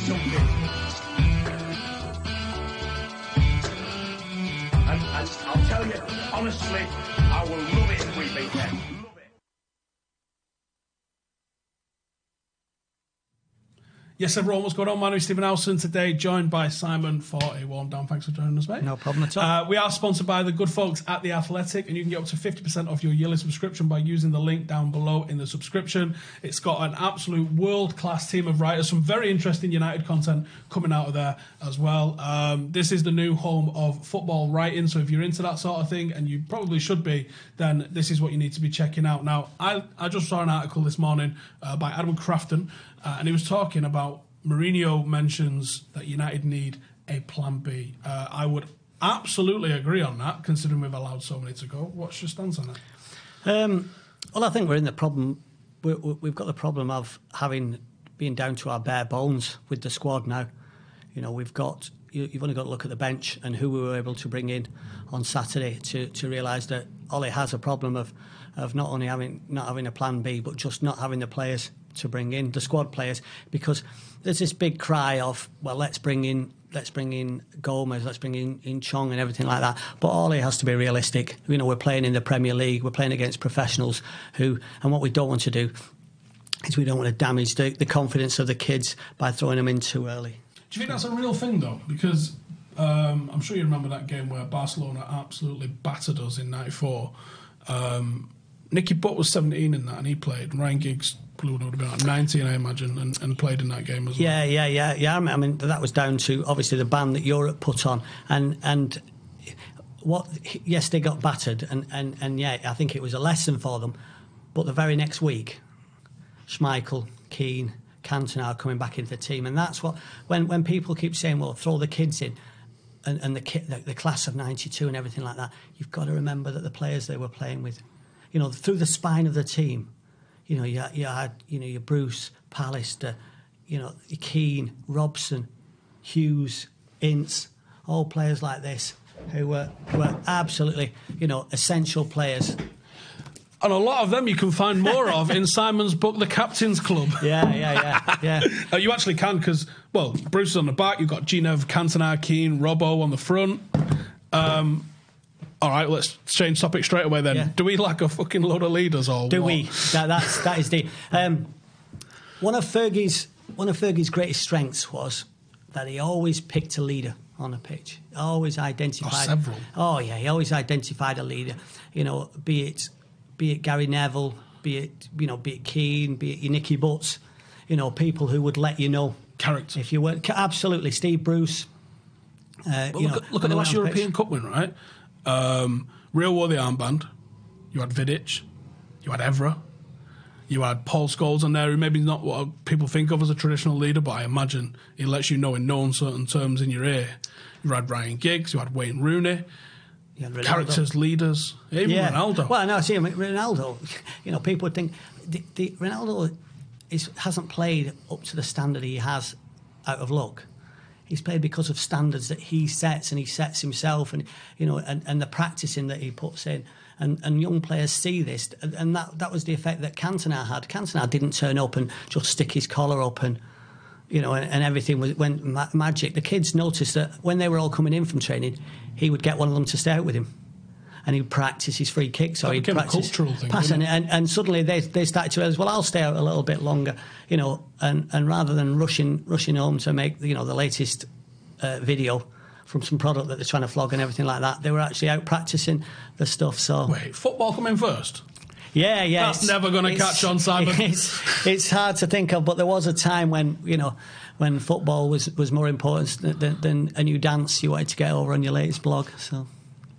something. And I'll tell you, honestly, I will love it if we beat them. Yes, everyone, what's going on? My name is Stephen Elson. Today, joined by Simon for a warm down. Thanks for joining us, mate. No problem at all. We are sponsored by the good folks at The Athletic, and you can get up to 50% off your yearly subscription by using the link down below in the subscription. It's got an absolute world-class team of writers, some very interesting United content coming out of there as well. This is the new home of football writing, so if you're into that sort of thing, and you probably should be, then this is what you need to be checking out. Now, I just saw an article this morning by Adam Crafton, and he was talking about Mourinho mentions that United need a plan B. I would absolutely agree on that, considering we've allowed so many to go. What's your stance on it? Well, I think we're in the problem. We've got the problem of being down to our bare bones with the squad now. You know, you've only got to look at the bench and who we were able to bring in on Saturday to realise that Ollie has a problem of not only not having a plan B, but just not having the players to bring in, the squad players, because there's this big cry of, well, let's bring in Gomez, let's bring in Chong and everything like that. But Ollie has to be realistic. You know, we're playing in the Premier League, we're playing against professionals and what we don't want to do is we don't want to damage the confidence of the kids by throwing them in too early. Do you think that's a real thing, though? Because I'm sure you remember that game where Barcelona absolutely battered us in '94. Nicky Butt was 17 in that, and he played. Ryan Giggs would have been like 19, I imagine, and played in that game as well. Yeah. I mean, that was down to obviously the ban that Europe put on, and yes, they got battered, and yeah, I think it was a lesson for them. But the very next week, Schmeichel, Keane, Cantona are coming back into the team, and that's what when people keep saying, well, throw the kids in. And the class of '92 and everything like that, you've got to remember that the players they were playing with, you know, through the spine of the team, you know, you had your Bruce, Pallister, you know, Keane, Robson, Hughes, Ince, all players like this who were absolutely, you know, essential players. And a lot of them you can find more of in Simon's book, The Captain's Club. Yeah. You actually can, because, well, Bruce is on the back, you've got Ginev, Cantona, Keane, Robbo on the front. All right, let's change topic straight away then. Yeah. Do we lack a fucking load of leaders or do what? We? That is the... One of Fergie's greatest strengths was that he always picked a leader on a pitch. Always identified... several. Oh, yeah, he always identified a leader. You know, be it Gary Neville, be it Keane, be it your Nicky Butts, you know, people who would let you know. Character. If you were... Absolutely. Steve Bruce. Look at the last European Cup win, right? Real wore the armband. You had Vidic. You had Evra. You had Paul Scholes on there, who maybe not what people think of as a traditional leader, but I imagine he lets you know in no uncertain terms in your ear. You had Ryan Giggs. You had Wayne Rooney. Characters, leaders, even Ronaldo. Well, no, see, Ronaldo, you know, people would think Ronaldo hasn't played up to the standard he has out of luck. He's played because of standards that he sets, and he sets himself, and you know, and the practicing that he puts in, and young players see this, and that was the effect that Cantona had. Cantona didn't turn up and just stick his collar up and. You know, and everything went magic. The kids noticed that when they were all coming in from training, he would get one of them to stay out with him, and he'd practice his free kicks, or he'd practice passing, and suddenly they started to realize, well, I'll stay out a little bit longer, you know, and rather than rushing home to make, you know, the latest video from some product that they're trying to flog and everything like that, they were actually out practicing the stuff. So wait, football coming first? Yeah. That's never going to catch on, Simon. It's hard to think of, but there was a time when, you know, when football was more important than a new dance you wanted to get over on your latest blog. So.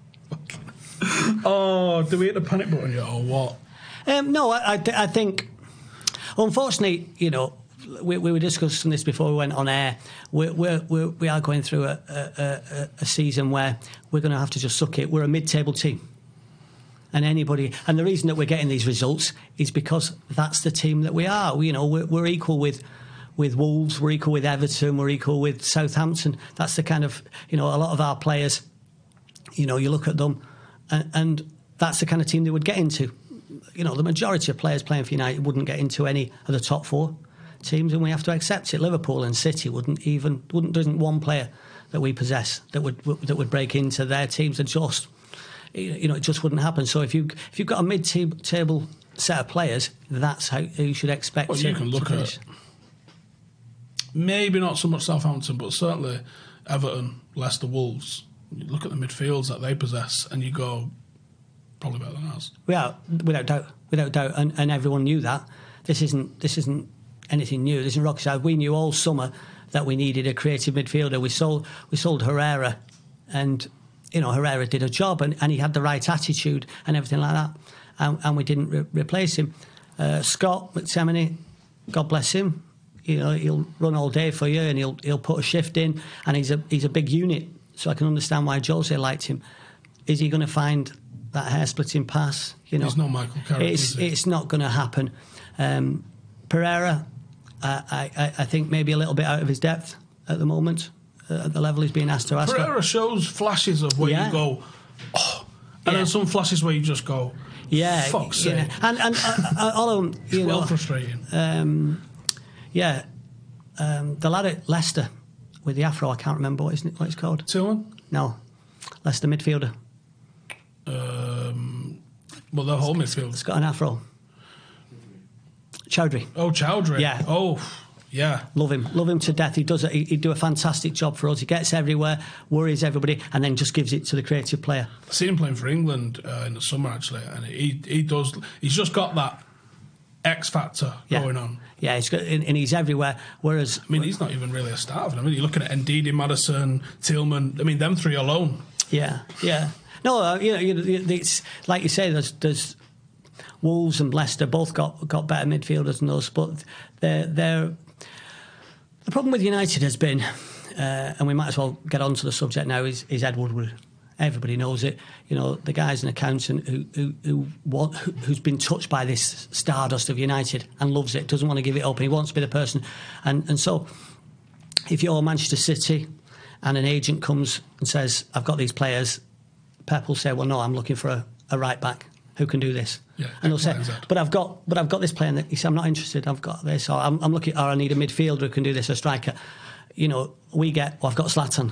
Oh, do we hit the panic button yet, or what? No, I think, unfortunately, you know, we were discussing this before we went on air. We are going through a season where we're going to have to just suck it. We're a mid-table team. And the reason that we're getting these results is because that's the team that we are. We're equal with Wolves, we're equal with Everton, we're equal with Southampton. That's the kind of, you know, a lot of our players, you know, you look at them and that's the kind of team they would get into. You know, the majority of players playing for United wouldn't get into any of the top four. teams, and we have to accept it. Liverpool and City isn't one player that we possess that would break into their teams and just, it just wouldn't happen. So if you've got a mid-table set of players, that's how you should expect. Well, you can look at maybe not so much Southampton, but certainly Everton, Leicester, Wolves. You look at the midfields that they possess, and you go, probably better than ours. Yeah, without doubt, and everyone knew that. This isn't anything new. This isn't rocket science. We knew all summer that we needed a creative midfielder. We sold Herrera, and Herrera did a job, and he had the right attitude and everything like that, and we didn't replace him. Scott McTominay, God bless him. He'll run all day for you, and he'll put a shift in, and he's a big unit. So I can understand why Jose liked him. Is he going to find that hair-splitting pass? He's not Michael Carrick. It's not going to happen. Pereira, I think maybe a little bit out of his depth at the moment, at the level he's being asked to ask. Pereira shows flashes of where you go, oh, and then some flashes where you just go, fuck's sake. And all of them, it's well frustrating. The lad at Leicester with the afro, I can't remember what it's called. Tillman? No, Leicester midfielder. Well, the whole midfield. It's got an afro. Chowdhury. Oh, Chowdhury. Yeah. Oh, yeah. Love him to death. He'd do a fantastic job for us. He gets everywhere, worries everybody, and then just gives it to the creative player. I've seen him playing for England in the summer, actually, and he does. He's just got that X factor going on. Yeah, and he's everywhere. Whereas, he's not even really a starter. You're looking at Ndidi, Maddison, Tillman. them three alone. Yeah. No, it's like you say. There's Wolves and Leicester both got better midfielders than us, but the problem with United has been, and we might as well get on to the subject now, is Ed Woodward. Everybody knows it. The guy's an accountant who's been touched by this stardust of United and loves it, doesn't want to give it up, and he wants to be the person. And so, if you're Manchester City and an agent comes and says, "I've got these players," Pep will say, "Well, no, I'm looking for a right back who can do this." Yeah, and he'll say, "But I've got this player." And he said, "I'm not interested. I've got this. Or I'm looking. Or I need a midfielder who can do this, a striker." I've got Zlatan.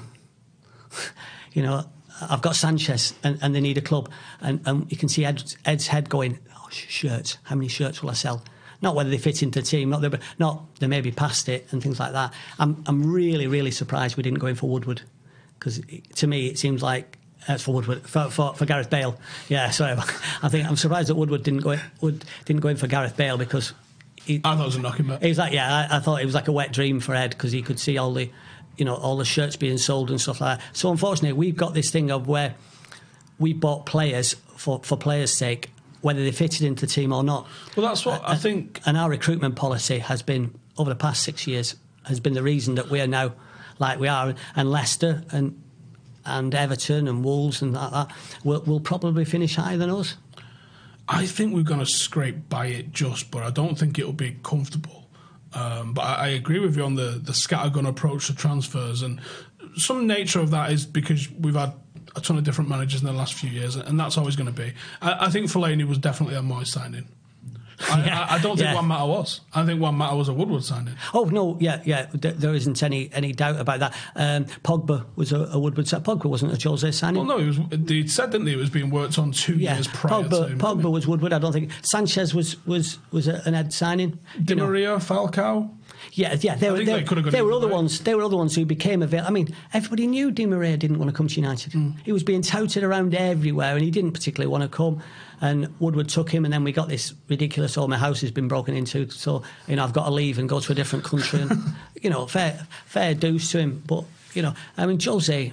I've got Sanchez, and they need a club. And you can see Ed's head going, "Oh, shirts. How many shirts will I sell?" Not whether they fit into the team, they may be past it and things like that. I'm really, really surprised we didn't go in for Woodward, because to me it seems like for Woodward for Gareth Bale. Yeah, sorry, I think I'm surprised that Woodward didn't go in for Gareth Bale, because I thought it was a knocking back. He was like, I thought it was like a wet dream for Ed, because he could see all the shirts being sold and stuff like that. So unfortunately, we've got this thing of where we bought players for players' sake, whether they fitted into the team or not. Well, that's what I think. And our recruitment policy has been, over the past 6 years, has been the reason that we are now like we are. And Leicester and Everton and Wolves and that will probably finish higher than us. I think we're going to scrape by it but I don't think it'll be comfortable. But I agree with you on the scattergun approach to transfers, and some nature of that is because we've had a ton of different managers in the last few years, and that's always going to be. I think Fellaini was definitely a Moyes signing. I don't think Juan Mata was. I think Juan Mata was a Woodward signing. Oh no, yeah. There isn't any doubt about that. Pogba was a Woodward signing. Pogba wasn't a Jose signing. Well, no, they said, didn't they? It was being worked on 2 years prior. Pogba was Woodward. I don't think Sanchez was an Ed signing. Di Maria, Falcao. Yeah. They were other ones. They were other ones who became available. Everybody knew Di Maria didn't want to come to United. He was being touted around everywhere, and he didn't particularly want to come. And Woodward took him, and then we got this ridiculous, my house has been broken into, so I've got to leave and go to a different country. And fair dues to him, but Jose.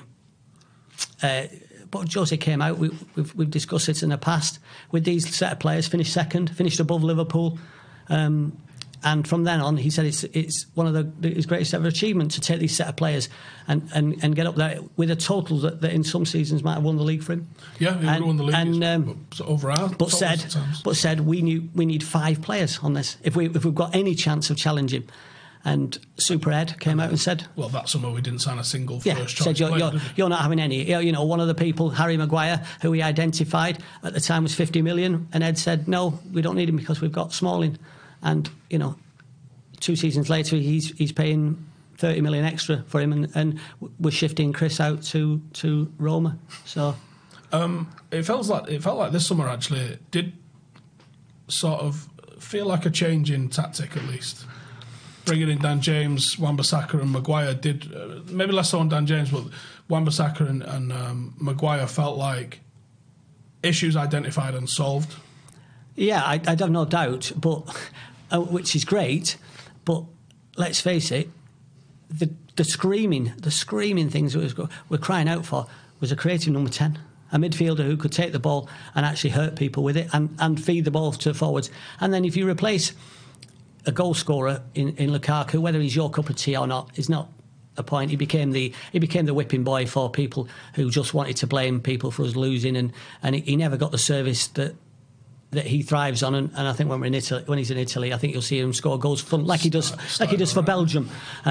But Jose came out. We've discussed it in the past with these set of players. Finished second, finished above Liverpool. And from then on, he said it's one of his greatest ever achievements to take these set of players and get up there with a total that in some seasons might have won the league for him. Yeah, he would have won the league. But said we need 5 players on this if we've got any chance of challenging. And Super Ed came out and said, "Well, that summer we didn't sign a single first choice player." Said you're not having any. One of the people, Harry Maguire, who he identified at the time was 50 million, and Ed said, "No, we don't need him because we've got Smalling." And 2 seasons later, he's paying 30 million extra for him, and we're shifting Chris out to Roma. So it felt like this summer actually did sort of feel like a change in tactic, at least. Bringing in Dan James, Wan-Bissaka and Maguire did, maybe less so on Dan James, but Wan-Bissaka and Maguire felt like issues identified and solved. Yeah, I'd have no doubt, but which is great. But let's face it, the screaming things that we're crying out for was a creative number 10, a midfielder who could take the ball and actually hurt people with it and feed the ball to forwards. And then if you replace a goal scorer in Lukaku, whether he's your cup of tea or not, is not a point. He became the whipping boy for people who just wanted to blame people for us losing, and he never got the service that he thrives on. And I think when he's in Italy, I think you'll see him score goals like he does for Belgium.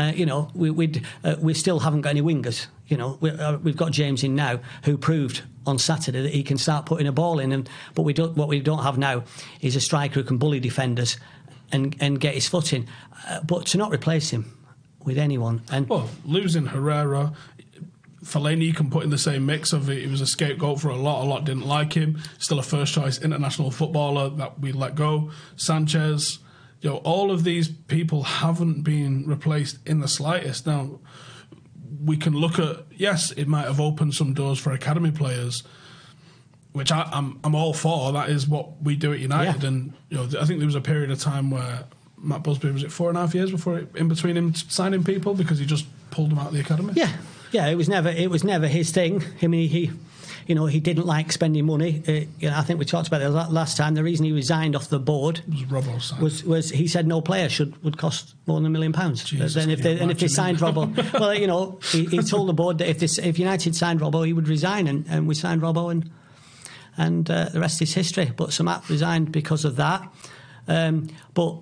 We still haven't got any wingers. We've got James in now, who proved on Saturday that he can start putting a ball in. But what we don't have now is a striker who can bully defenders and get his foot in. But to not replace him with anyone. Well, losing Herrera, Fellaini you can put in the same mix of it. He was a scapegoat for a lot didn't like him. Still a first choice international footballer that we let go. Sanchez, all of these people haven't been replaced in the slightest. Now, we can look at, yes, it might have opened some doors for academy players, which I'm all for. That is what we do at United. Yeah. And I think there was a period of time where Matt Busby, was it 4.5 years in between him signing people because he just pulled them out of the academy? Yeah. It was never his thing. I mean, he didn't like spending money. I think we talked about that last time. The reason he resigned off the board was he said no player would cost more than £1 million. If they signed Robbo, well, he told the board that if United signed Robbo, he would resign, and we signed Robbo, and the rest is history. But Sir Matt resigned because of that. But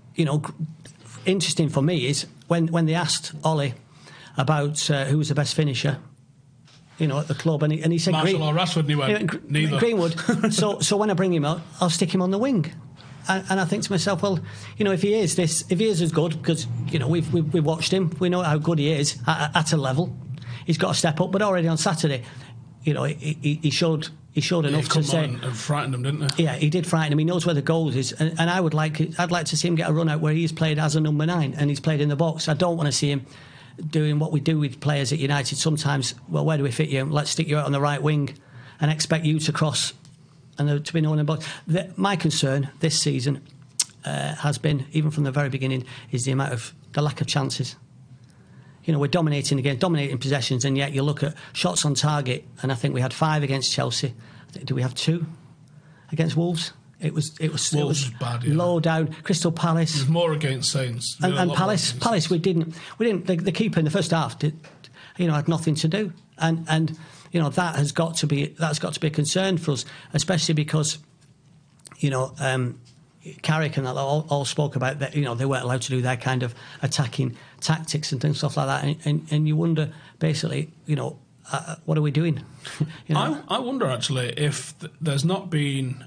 interesting for me is when they asked Ollie about who was the best finisher, at the club, and he said Marshall or Rashford, neither. Greenwood. So when I bring him out, I'll stick him on the wing. And I think to myself, well, if he is as good, because we've watched him, we know how good he is at a level. He's got to step up. But already on Saturday, he showed enough to say. And frightened him, didn't he? Yeah, he did frighten him. He knows where the goal is, and I'd like to see him get a run out where he's played as a number 9 and he's played in the box. I don't want to see him doing what we do with players at United sometimes. Well, where do we fit you? Let's stick you out on the right wing and expect you to cross and to be known in the box. My concern this season has been, even from the very beginning, is the lack of chances. We're dominating again, dominating possessions, and yet you look at shots on target, and I think we had 5 against Chelsea. Do we have 2 against Wolves? It was bad, low down. Crystal Palace. It was more against Saints. And Palace, we didn't. The keeper in the first half had nothing to do, and that's got to be a concern for us, especially because Carrick and that all spoke about that. They weren't allowed to do their kind of attacking tactics and stuff like that, and you wonder basically, what are we doing? I wonder actually if there's not been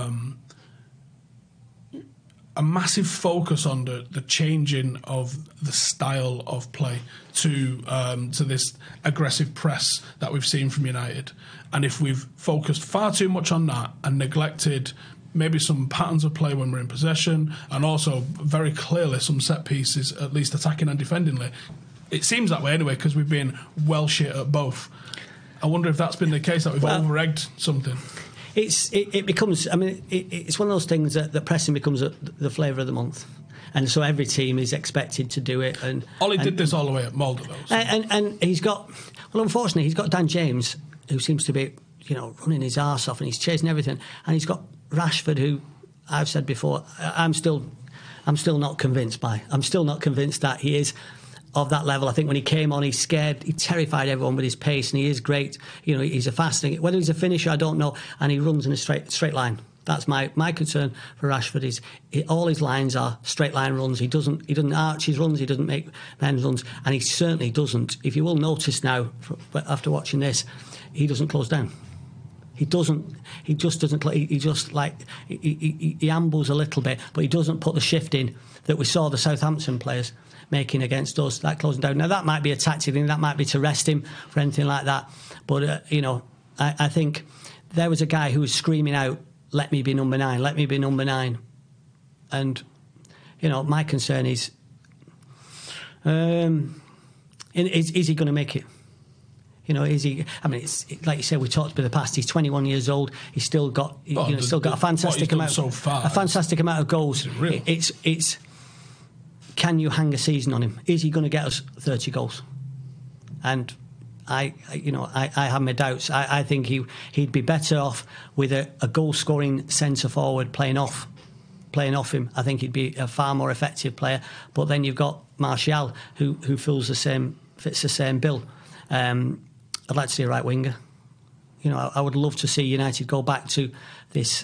a massive focus on the changing of the style of play to this aggressive press that we've seen from United, and if we've focused far too much on that and neglected maybe some patterns of play when we're in possession, and also very clearly some set pieces, at least attacking and defendingly. It seems that way anyway, because we've been well shit at both. I wonder if that's been the case, that we've over-egged something. It becomes, it's one of those things that pressing becomes the flavour of the month. And so every team is expected to do it. And Ollie did this all the way at Molde, though. So. And he's got, unfortunately, he's got Dan James, who seems to be, running his arse off, and he's chasing everything. And he's got Rashford, who I've said before, I'm still not convinced by. I'm still not convinced that he is of that level. I think when he came on, he terrified everyone with his pace, and he is great. He's a fast thing. Whether he's a finisher, I don't know. And he runs in a straight line. That's my concern for Rashford. Is all his lines are straight line runs. He doesn't arch his runs. He doesn't make men's runs, and he certainly doesn't. If you will notice now, after watching this, he doesn't close down. He just doesn't. He just like he ambles a little bit, but he doesn't put the shift in that we saw the Southampton players making against us. That closing down. Now that might be a tactic thing. That might be to rest him for anything like that. But I think there was a guy who was screaming out, "Let me be number 9. Let me be number 9." And my concern is, is he going to make it? Is he? I mean, it's like you said. We talked about the past. He's 21 years old. He's still got, still got a fantastic amount. So far, a fantastic amount of goals. It's. Can you hang a season on him? Is he going to get us 30 goals? And I have my doubts. I think he'd be better off with a goal-scoring centre forward playing off him. I think he'd be a far more effective player. But then you've got Martial, who fits the same bill. I'd like to see a right winger. I would love to see United go back to this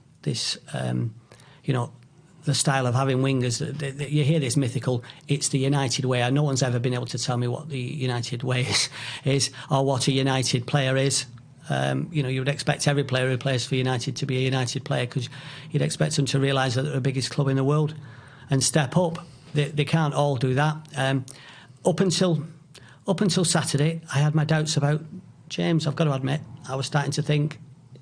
the style of having wingers. You hear this mythical, it's the United way. No one's ever been able to tell me what the United way is or what a United player is. You would expect every player who plays for United to be a United player, because you'd expect them to realise that they're the biggest club in the world and step up. They can't all do that. Up until Saturday, I had my doubts about James. I've got to admit, I was starting to think,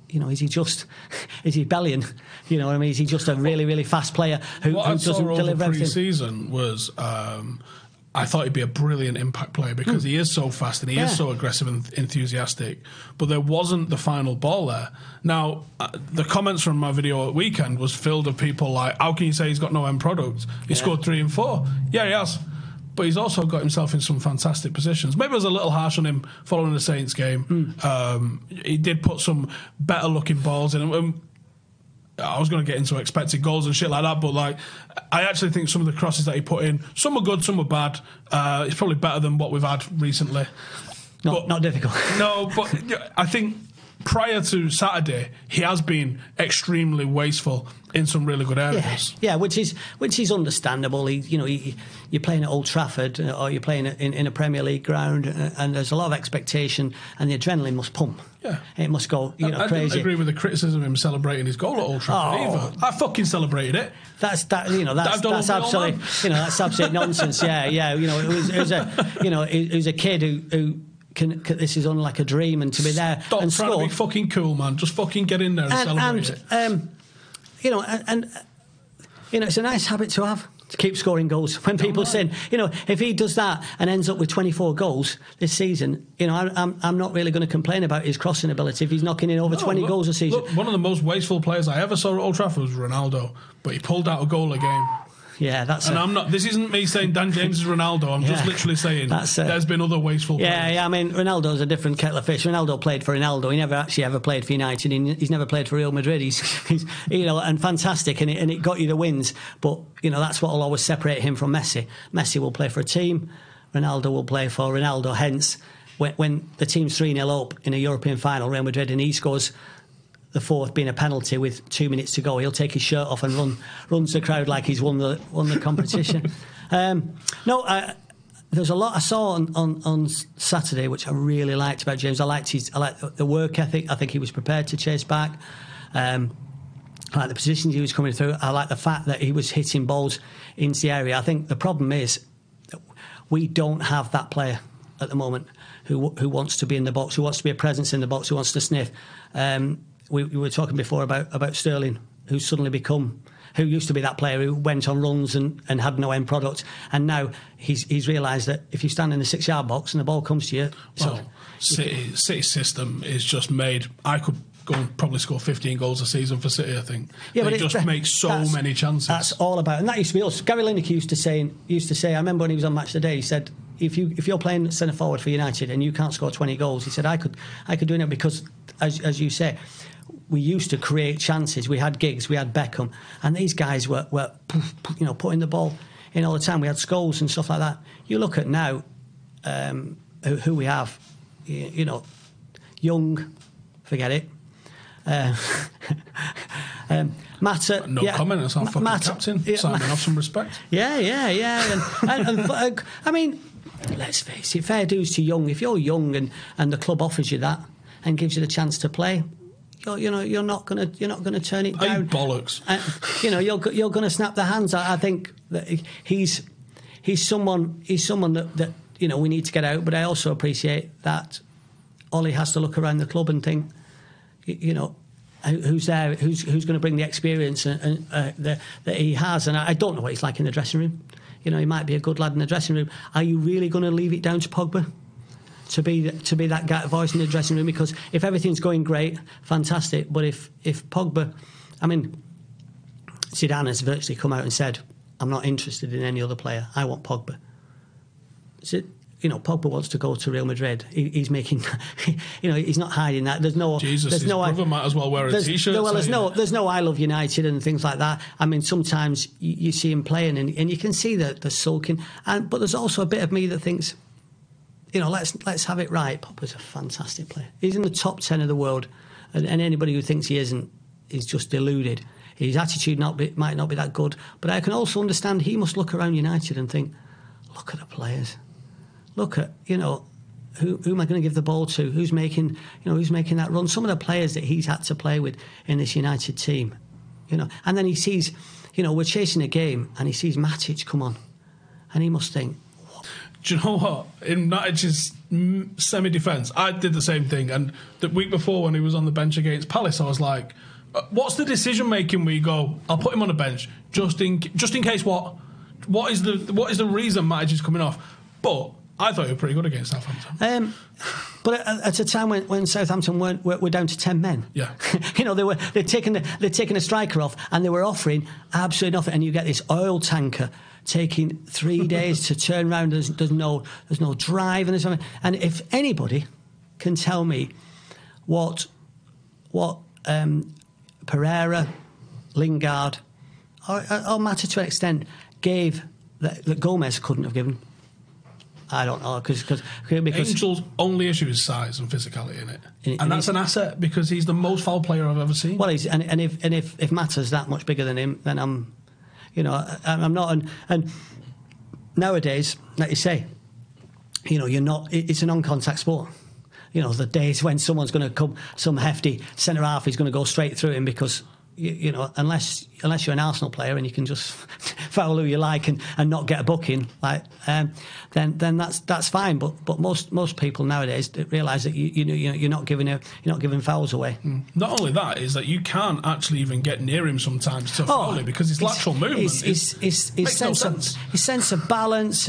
is he Bellion? You know what I mean? Is he just a really, really fast player who doesn't deliver everything? Pre-season was, I thought he'd be a brilliant impact player, because he is so fast and he is so aggressive and enthusiastic. But there wasn't the final ball there. Now, the comments from my video at weekend was filled of people like, how can you say he's got no end product? He scored 3 and 4. Yeah, he has. But he's also got himself in some fantastic positions. Maybe I was a little harsh on him following the Saints game. He did put some better looking balls in. I was going to get into expected goals and shit like that, but I actually think some of the crosses that he put in, some were good, some were bad. It's probably better than what we've had recently. Not difficult. No, but I think prior to Saturday, he has been extremely wasteful in some really good areas. Yeah, which is understandable. You're playing at Old Trafford, or you're playing in a Premier League ground, and there's a lot of expectation, and the adrenaline must pump. Yeah, it must go. I crazy. Didn't agree with the criticism of him celebrating his goal at Old Trafford either. I fucking celebrated it. That's absolutely that's absolute nonsense. Yeah. It was a kid who. This is only like a dream, and to be there Stop and trying score. to be fucking cool, man. Just fucking get in there and celebrate it. It's a nice habit to have, to keep scoring goals. When people say, if he does that and ends up with 24 goals this season, I'm not really going to complain about his crossing ability if he's knocking in over 20 goals a season. Look, one of the most wasteful players I ever saw at Old Trafford was Ronaldo, but he pulled out a goal a game. Yeah, I'm not. This isn't me saying Dan James is Ronaldo. I'm just literally saying there's been other wasteful players. Yeah. I mean, Ronaldo's a different kettle of fish. Ronaldo played for Ronaldo. He never actually ever played for United. He's never played for Real Madrid. He's and fantastic, and it got you the wins. But that's what will always separate him from Messi. Messi will play for a team. Ronaldo will play for Ronaldo. Hence, when the team's 3-0 up in a European final, Real Madrid, and he scores the fourth being a penalty with 2 minutes to go, he'll take his shirt off and runs the crowd like he's won the competition. There's a lot I saw on Saturday which I really liked about James. I liked the work ethic. I think he was prepared to chase back. I like the positions he was coming through. I like the fact that he was hitting balls into the area. I think the problem is that we don't have that player at the moment who wants to be in the box, who wants to be a presence in the box, who wants to sniff. We were talking before about Sterling, who's suddenly become, who used to be that player who went on runs and had no end product, and now he's realised that if you stand in the 6-yard box and the ball comes to you, City's system is just made. I could go and probably score 15 goals a season for City. I think they just make so many chances. That's all about, and that used to be us. Gary Lineker used to say. I remember when he was on Match of the Day, he said, if you're playing centre forward for United and you can't score 20 goals, he said I could do it because, as you say, we used to create chances. We had Giggs, we had Beckham, and these guys were putting the ball in all the time. We had Scholes and stuff like that. You look at now who we have. Young, forget it. Matter. No comment. That's our fucking captain. Signing off some respect. Yeah. And I mean, let's face it. Fair dues to Young. If you're young and the club offers you that and gives you the chance to play, you're not going to turn it Hey, down. bollocks. You're going to snap the hands. I think that he's someone that we need to get out. But I also appreciate that Ollie has to look around the club and think, who's there, who's going to bring the experience that he has. And I don't know what he's like in the dressing room. He might be a good lad in the dressing room. Are you really going to leave it down to Pogba to be that guy voice in the dressing room? Because if everything's going great, fantastic. But if Pogba, Zidane has virtually come out and said, I'm not interested in any other player. I want Pogba. So, Pogba wants to go to Real Madrid. He's making, he's not hiding that. There's no, his brother might as well wear a t-shirt. There's no I love United and things like that. Sometimes you see him playing and you can see the sulking. But there's also a bit of me that thinks, let's have it right. Pogba's a fantastic player. He's in the top 10 of the world, and anybody who thinks he isn't is just deluded. His attitude might not be that good, but I can also understand he must look around United and think, look at the players. Look at, who am I going to give the ball to? Who's making that run? Some of the players that he's had to play with in this United team, And then he sees, we're chasing a game, and he sees Matic come on, and he must think, what? Do you know what? In Matic's semi-defence, I did the same thing. And the week before, when he was on the bench against Palace, I was like, what's the decision-making where you go, I'll put him on the bench, just in case what? What is the reason Matic is coming off? But I thought you were pretty good against Southampton. But at a time when Southampton were down to 10 men, yeah, they'd taken a striker off and they were offering absolutely nothing. And you get this oil tanker taking 3 days to turn around. There's no drive and something. And if anybody can tell me what Pereira, Lingard, or Mata to an extent gave that Gomez couldn't have given. I don't know because Angel's only issue is size and physicality in it, and that's an asset because he's the most foul player I've ever seen. Well, if Mata's that much bigger than him, then I'm not. And nowadays, like you say, you're not. It's a non-contact sport. The days when someone's going to come, some hefty centre half is going to go straight through him because. Unless you're an Arsenal player and you can just foul who you like and not get a booking, then that's fine. But most people nowadays realise that you're not giving fouls away. Not only that is that you can't actually even get near him sometimes to foul him because his lateral movement makes no sense. His sense of balance,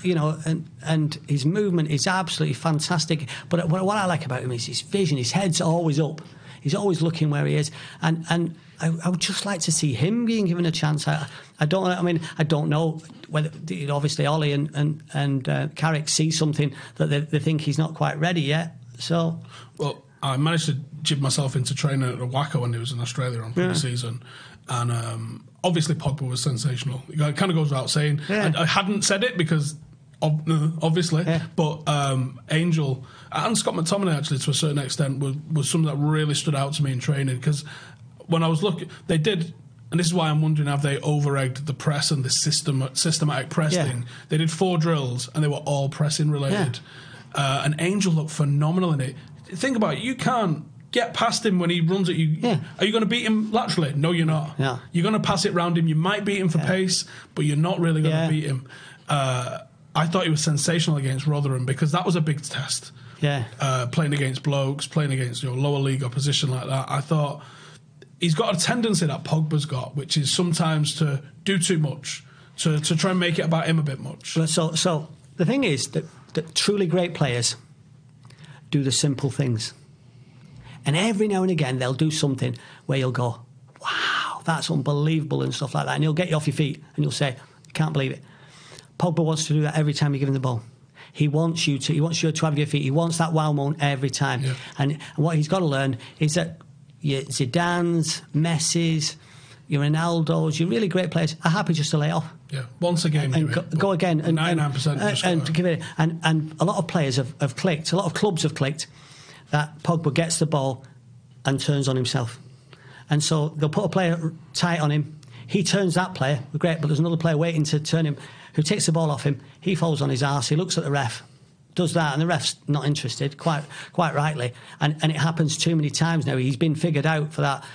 and his movement is absolutely fantastic. But what I like about him is his vision. His head's always up. He's always looking where he is, and I would just like to see him being given a chance. I don't know whether obviously Ollie and Carrick see something that they think he's not quite ready yet. So, well, I managed to jib myself into training at Wacker when he was in Australia on pre-season, and obviously Pogba was sensational. It kind of goes without saying. Yeah. I hadn't said it because. Obviously, yeah. But Angel and Scott McTominay actually to a certain extent was something that really stood out to me in training because when I was looking, they did, and this is why I'm wondering have they over-egged the press and the systematic press thing. They did 4 drills and they were all pressing related, and Angel looked phenomenal in it. Think about it, you can't get past him when he runs at you. Yeah. Are you going to beat him laterally? No, you're not. Yeah. You're going to pass it round him. You might beat him for pace, but you're not really going to beat him. I thought he was sensational against Rotherham because that was a big test. Yeah, playing against blokes, playing against lower league opposition like that. I thought he's got a tendency that Pogba's got, which is sometimes to do too much, to try and make it about him a bit much. So the thing is that truly great players do the simple things, and every now and again they'll do something where you'll go, "Wow, that's unbelievable" and stuff like that, and he'll get you off your feet, and you'll say, "Can't believe it." Pogba wants to do that every time you give him the ball. He wants you to have your feet. He wants that wow moment every time. Yeah. And what he's got to learn is that your Zidane's, Messi's, your Ronaldo's, your really great players are happy just to lay off. Yeah, once a game. And go again. And 99% and give it. And a lot of players have clicked. A lot of clubs have clicked that Pogba gets the ball and turns on himself. And so they'll put a player tight on him. He turns that player. Great, but there's another player waiting to turn him. Who takes the ball off him, he falls on his arse, he looks at the ref, does that, and the ref's not interested, quite rightly, and it happens too many times now. He's been figured out for that.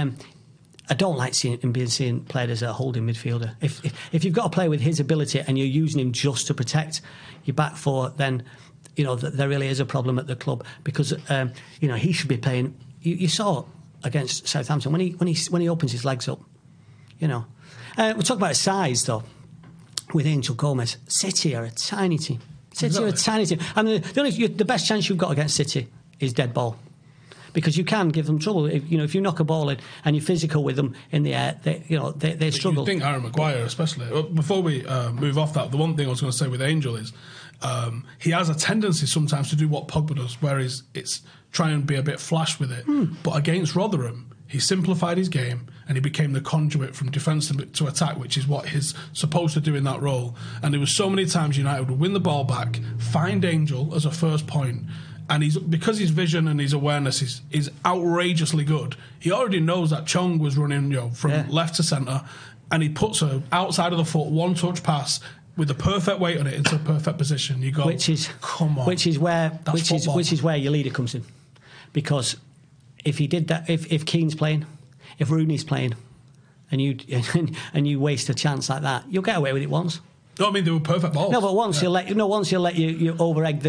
I don't like seeing him played as a holding midfielder. If you've got a player with his ability and you're using him just to protect your back four, then there really is a problem at the club, because he should be playing. You saw against Southampton when he opens his legs up. We talk about size though. With Angel Gomez, City are a tiny team. City are a tiny team. And the best chance you've got against City is dead ball. Because you can give them trouble. If you knock a ball in and you're physical with them in the air, they struggle. You think Aaron Maguire, especially. Before we move off that, the one thing I was going to say with Angel is he has a tendency sometimes to do what Pogba does, where it's try and be a bit flash with it. But against Rotherham, he simplified his game and he became the conduit from defence to attack, which is what he's supposed to do in that role. And there were so many times United would win the ball back, find Angel as a first point, and because his vision and his awareness is outrageously good, he already knows that Chong was running from left to centre, and he puts a outside of the foot one-touch pass with the perfect weight on it into a perfect position. You go, come on, which is where your leader comes in, because if he did that, if Keane's playing, if Rooney's playing, and you waste a chance like that, you'll get away with it once. No, I mean they were perfect balls. No, but once he'll let you over egg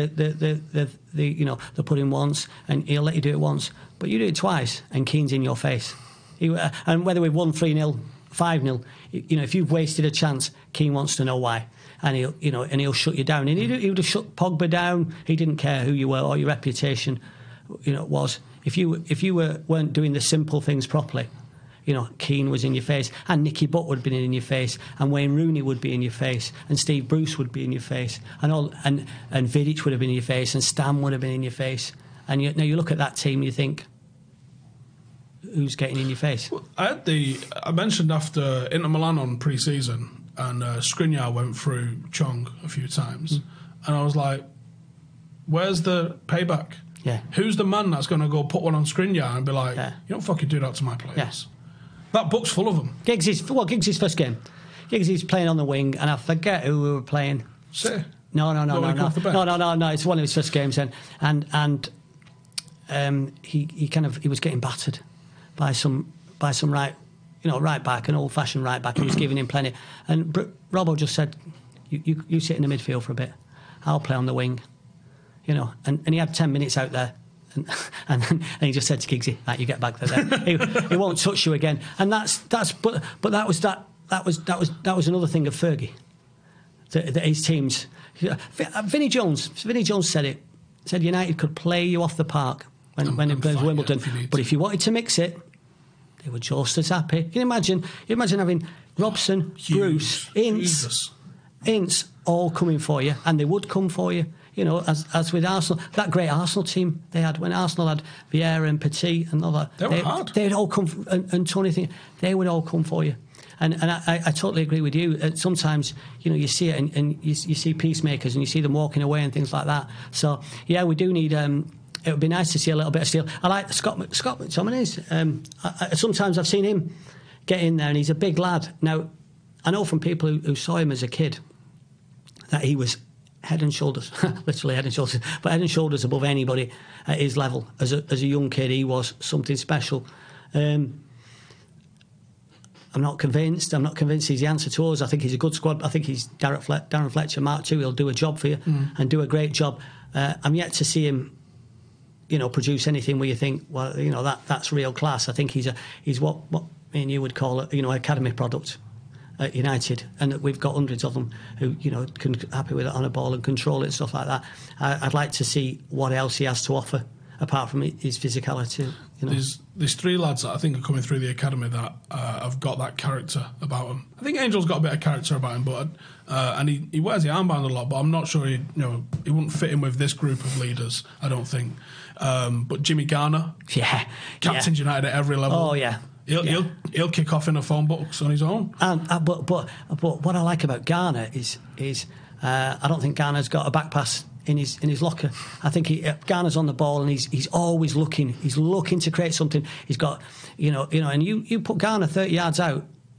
the pudding once, and he'll let you do it once. But you do it twice, and Keane's in your face. And whether we've won 3-0, 5-0, if you've wasted a chance, Keane wants to know why, and he'll shut you down. And he would have shut Pogba down. He didn't care who you were or your reputation, was. If you weren't doing the simple things properly, Keane was in your face, and Nicky Butt would have been in your face, and Wayne Rooney would be in your face, and Steve Bruce would be in your face, and Vidic would have been in your face, and Stam would have been in your face. And now you look at that team, and you think, who's getting in your face? Well, I mentioned after Inter Milan on pre-season, and Skriniar went through Chong a few times, and I was like, where's the payback? Yeah. Who's the man that's going to go put one on Skriniar and be like, you don't fucking do that to my players? Yeah. That book's full of them. Giggs' first game. Giggs' playing on the wing, and I forget who we were playing. City? No. It's one of his first games, and he was getting battered by some right back, an old fashioned right back. He was giving him plenty, and Robbo just said, "You sit in the midfield for a bit. I'll play on the wing." And he had 10 minutes out there. And he just said to Giggsy, "Right, you get back there. He won't touch you again." And but that was another thing of Fergie. That his teams, Vinnie Jones said it. Said United could play you off the park when it plays Wimbledon, but if you wanted to mix it, they were just as happy. You imagine having Robson, Bruce, Ince all coming for you, and they would come for you. As with Arsenal, that great Arsenal team they had, when Arsenal had Vieira and Petit and all that, they were hard. They'd all come, and Tony, they would all come for you. And I totally agree with you. Sometimes, you see it, and you see peacemakers, and you see them walking away and things like that. So, yeah, we do need... it would be nice to see a little bit of steel. I like Scott McTominay's. Sometimes I've seen him get in there, and he's a big lad. Now, I know from people who saw him as a kid that he was head and shoulders, literally head and shoulders, but head and shoulders above anybody at his level. As a young kid, he was something special. I'm not convinced he's the answer to us. I think he's a good squad. I think he's Darren Fletcher, Mark II. He'll do a job for you and do a great job. I'm yet to see him, produce anything where you think, well, that's real class. I think he's what me and you would call it, academy product at United, and we've got hundreds of them who can happy with it on a ball and control it and stuff like that. I'd like to see what else he has to offer apart from his physicality. There's three lads that I think are coming through the academy that have got that character about them. I think Angel's got a bit of character about him, but and he wears the armband a lot, but I'm not sure he wouldn't fit in with this group of leaders, I don't think. But Jimmy Garner, captains United at every level. Oh yeah. He'll kick off in a phone box on his own. But what I like about Garner is I don't think Garner's got a back pass in his locker. I think Garner's on the ball, and he's always looking. He's looking to create something. He's got and you put Garner 30 yards out,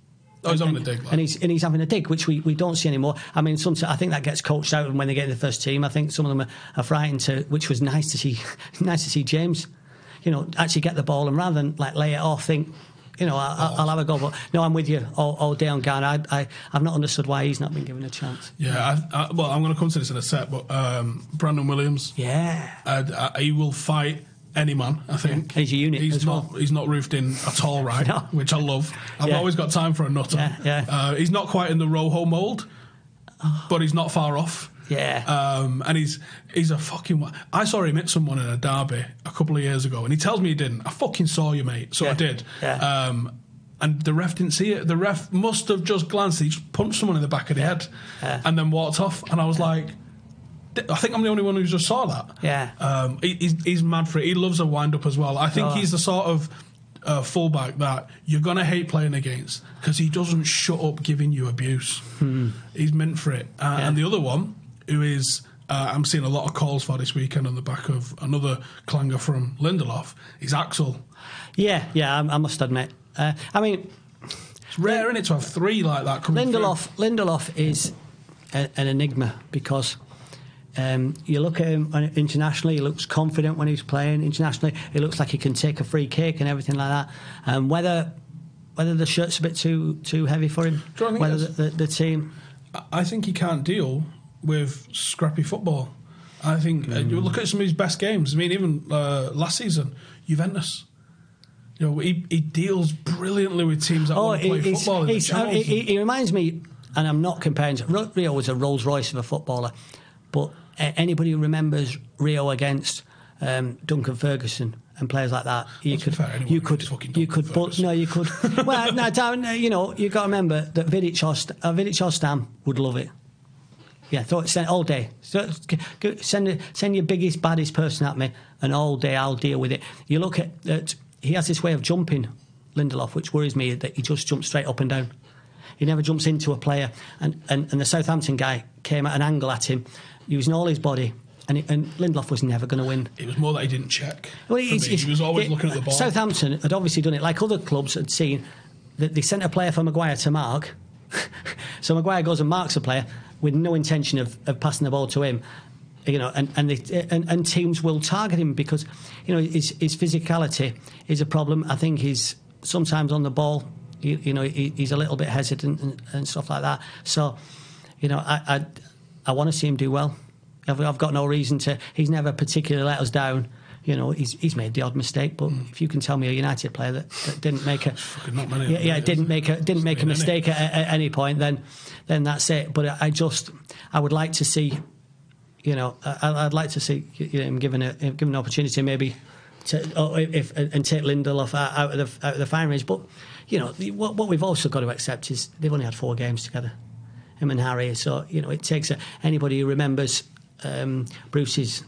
Oh, he's having a dig. And he's having a dig, which we don't see anymore. I mean, sometimes I think that gets coached out when they get in the first team. I think some of them are frightened to, which was nice to see. Nice to see James, actually get the ball and rather than like lay it off, think, I'll have a go. But no, I'm with you all day on Garner. I've not understood why he's not been given a chance. Yeah, well, I'm going to come to this in a sec, but Brandon Williams, he will fight any man, I think. Yeah. He's a unit as well. He's not roofed in at all, right? No. Which I love. I've always got time for a nutter. Yeah. He's not quite in the Rojo mould, but he's not far off. Yeah. And he's a fucking... I saw him hit someone in a derby a couple of years ago, and he tells me he didn't. I fucking saw you, mate. So I did. Yeah. And the ref didn't see it. The ref must have just glanced. He just punched someone in the back of the head and then walked off. And I was like... I think I'm the only one who just saw that. Yeah. He's mad for it. He loves a wind-up as well. I think he's the sort of fullback that you're going to hate playing against because he doesn't shut up giving you abuse. He's meant for it. And the other one, who is... I'm seeing a lot of calls for this weekend on the back of another clanger from Lindelof, is Axel. Yeah, I must admit. I mean... It's rare, isn't it, to have three like that coming through? Lindelof is an enigma because... you look at him internationally, he looks confident when he's playing. Internationally, he looks like he can take a free kick and everything like that. Whether the shirt's a bit too heavy for him, whether the team... I think he can't deal with scrappy football. I think you look at some of his best games. I mean, even last season, Juventus. He deals brilliantly with teams that want to play football in the channels. He reminds me, and I'm not comparing... Rio was a Rolls Royce of a footballer, but... anybody who remembers Rio against Duncan Ferguson and players like that, you could. But no, you could. Well, no, Darren, you got to remember that Vidic or Stam would love it. Yeah, send all day. Send your biggest, baddest person at me, and all day I'll deal with it. You look at that. He has this way of jumping, Lindelof, which worries me that he just jumps straight up and down. He never jumps into a player, and the Southampton guy came at an angle at him, using all his body, and Lindelof was never going to win. It was more that he didn't check. Well, he was always looking at the ball. Southampton had obviously done it, like other clubs had seen, that they sent a player for Maguire to mark. So Maguire goes and marks a player with no intention of passing the ball to him. And teams will target him because his physicality is a problem. I think he's sometimes on the ball. He's a little bit hesitant and stuff like that. So, I want to see him do well. I've got no reason to. He's never particularly let us down. He's made the odd mistake, but if you can tell me a United player that didn't make a didn't make a mistake at any point, then that's it. But I would like to see, I'd like to see him given an opportunity maybe to take Lindelof out of the firing range. But what we've also got to accept is they've only had 4 games together, him and Harry. So it takes anybody who remembers Bruce's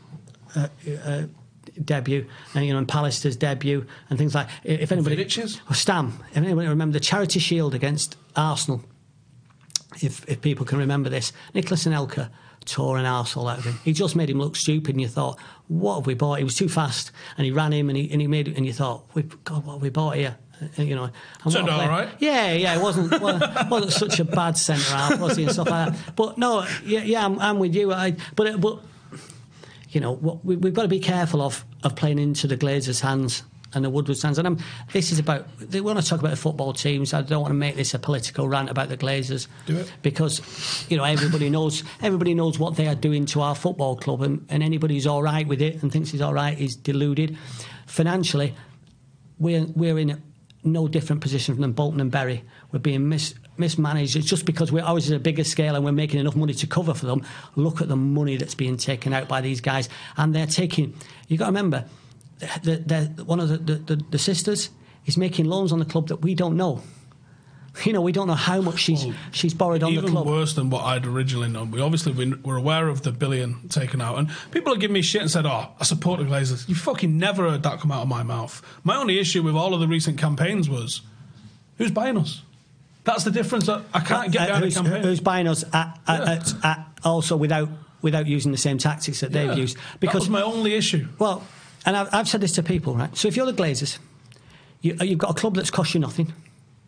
debut and Pallister's debut and things like. If anybody, Stam, if anybody remember the Charity Shield against Arsenal, if people can remember this, Nicholas Anelka tore an arsehole out of him. He just made him look stupid, and you thought, what have we bought? He was too fast, and he ran him, and he made it, and you thought, God, what have we bought here? Turned out all right. Yeah, it wasn't such a bad centre half, was he, and stuff like that. But no, I'm with you. But we've got to be careful of playing into the Glazers' hands and the Woodward's hands. And this is about. They want to talk about the football teams. I don't want to make this a political rant about the Glazers. Do it. Because everybody knows what they are doing to our football club, and anybody who's all right with it and thinks he's all right is deluded. Financially, we're in no different position than Bolton and Bury. We're being mismanaged. It's just because we're always at a bigger scale and we're making enough money to cover for them. Look at the money that's being taken out by these guys, and they're taking. You've got to remember, one of the sisters is making loans on the club that we don't know. We don't know how much she's borrowed on the club. Even worse than what I'd originally known. We're aware of the $1 billion taken out, and people are giving me shit and said, I support the Glazers. You fucking never heard that come out of my mouth. My only issue with all of the recent campaigns was, who's buying us? That's the difference. I can't get behind the campaign. Who's buying us also without using the same tactics that they've used? Because that was my only issue. Well, and I've said this to people, right? So if you're the Glazers, you've got a club that's cost you nothing.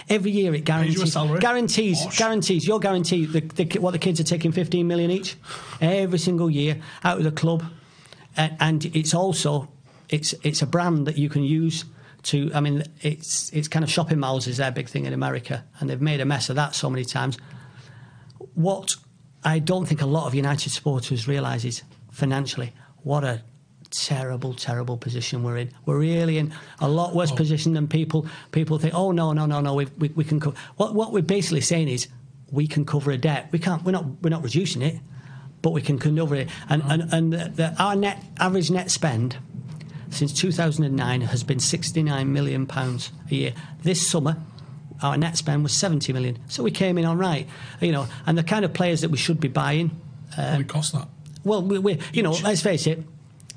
Every year it Pays you a salary. guarantees. You're guaranteed what the kids are taking 15 million each every single year out of the club, and it's also it's a brand that you can use to. I mean, it's kind of shopping malls is their big thing in America, and they've made a mess of that so many times. What I don't think a lot of United supporters realise is financially what a terrible position we're in. We're really in a lot worse position than people think. Oh no, we can cover. What we're basically saying is we can cover a debt. We can't. We're not reducing it, but we can cover it. And our average net spend since 2009 has been £69 million a year. This summer, our net spend was 70 million. So we came in on right, and the kind of players that we should be buying. What it cost that? Well, let's face it.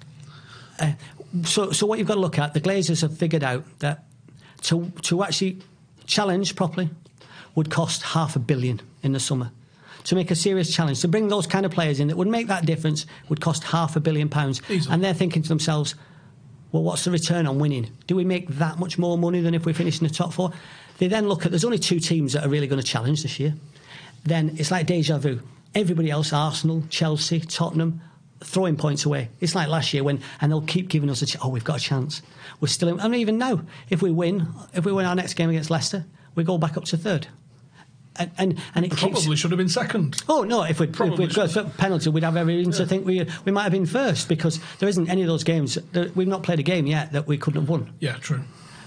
So what you've got to look at, the Glazers have figured out that to actually challenge properly would cost £500 million in the summer. To make a serious challenge, to bring those kind of players in that would make that difference would cost £500 million. Easily. And they're thinking to themselves, well, what's the return on winning? Do we make that much more money than if we finish in the top four? They then look at, there's only 2 teams that are really going to challenge this year. Then it's like deja vu. Everybody else, Arsenal, Chelsea, Tottenham, throwing points away. It's like last year and they'll keep giving us we've got a chance. We're still in, I mean, even now, if we win our next game against Leicester, we go back up to 3rd. And it probably should have been 2nd. Oh no! If we'd got a penalty, we'd have every reason to think we might have been 1st, because there isn't any of those games. We've not played a game yet that we couldn't have won. Yeah, true.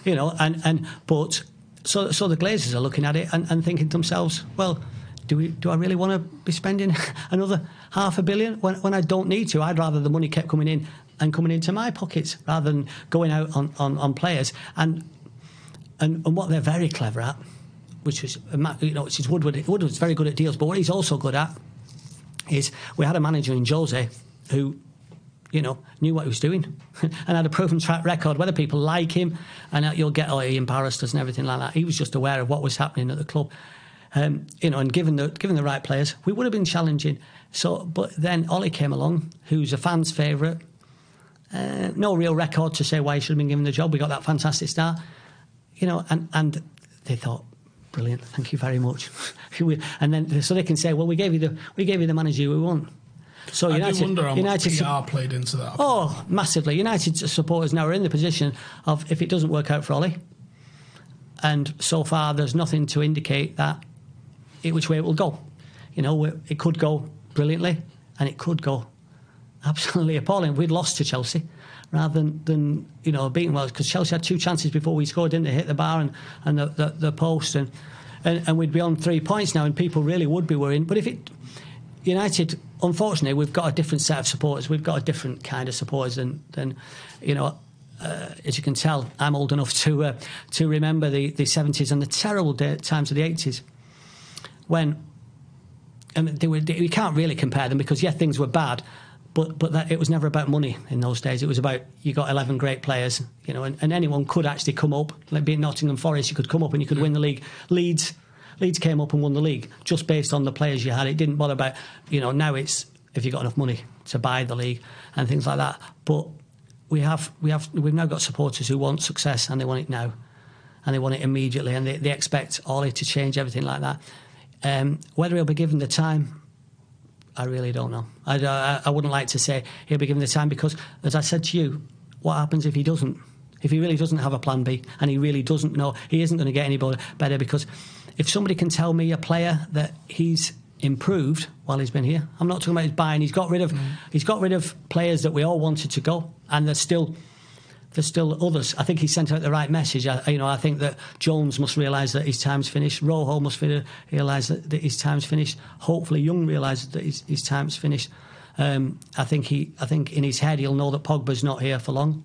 But so the Glazers are looking at it and thinking to themselves, well, do I really want to be spending another £500 million when I don't need to? I'd rather the money kept coming in and coming into my pockets rather than going out on players. And what they're very clever at, which is Woodward. Woodward's very good at deals, but what he's also good at is we had a manager in Jose who, knew what he was doing and had a proven track record. Whether people like him, and you'll get Ian Barristers and everything like that, he was just aware of what was happening at the club. And given the right players, we would have been challenging. So, but then Ollie came along, who's a fan's favourite. No real record to say why he should have been given the job. We got that fantastic start, and they thought, brilliant, thank you very much. And then so they can say, well, we gave you the manager we want. So I do wonder how much PR played into that. Oh, massively. United supporters now are in the position of, if it doesn't work out for Ollie, and so far there's nothing to indicate which way it will go. It could go brilliantly, and it could go absolutely appalling. We'd lost to Chelsea rather than beating Wales, because Chelsea had 2 chances before we scored, didn't they? Hit the bar and the post, and we'd be on 3 points now, and people really would be worrying. But United, unfortunately, we've got a different set of supporters. We've got a different kind of supporters than as you can tell, I'm old enough to remember the 70s and the terrible times of the 80s. When you can't really compare them, because things were bad, but it was never about money in those days. It was about, you got 11 great players, and anyone could actually come up. Like being Nottingham Forest, you could come up and you could win the league. Leeds came up and won the league just based on the players you had. It didn't bother about, now it's if you got enough money to buy the league and things like that. But we've now got supporters who want success, and they want it now, and they want it immediately, and they expect Ollie to change everything like that. Whether he'll be given the time, I really don't know. I wouldn't like to say he'll be given the time, because, as I said to you, what happens if he doesn't? If he really doesn't have a plan B, and he really doesn't know, he isn't going to get any better. Because if somebody can tell me a player that he's improved while he's been here, I'm not talking about his buying. He's got rid of players that we all wanted to go, and there's still others. I think he sent out the right message. I think that Jones must realise that his time's finished. Rojo must realise that his time's finished. Hopefully, Young realises that his time's finished. I think in his head he'll know that Pogba's not here for long.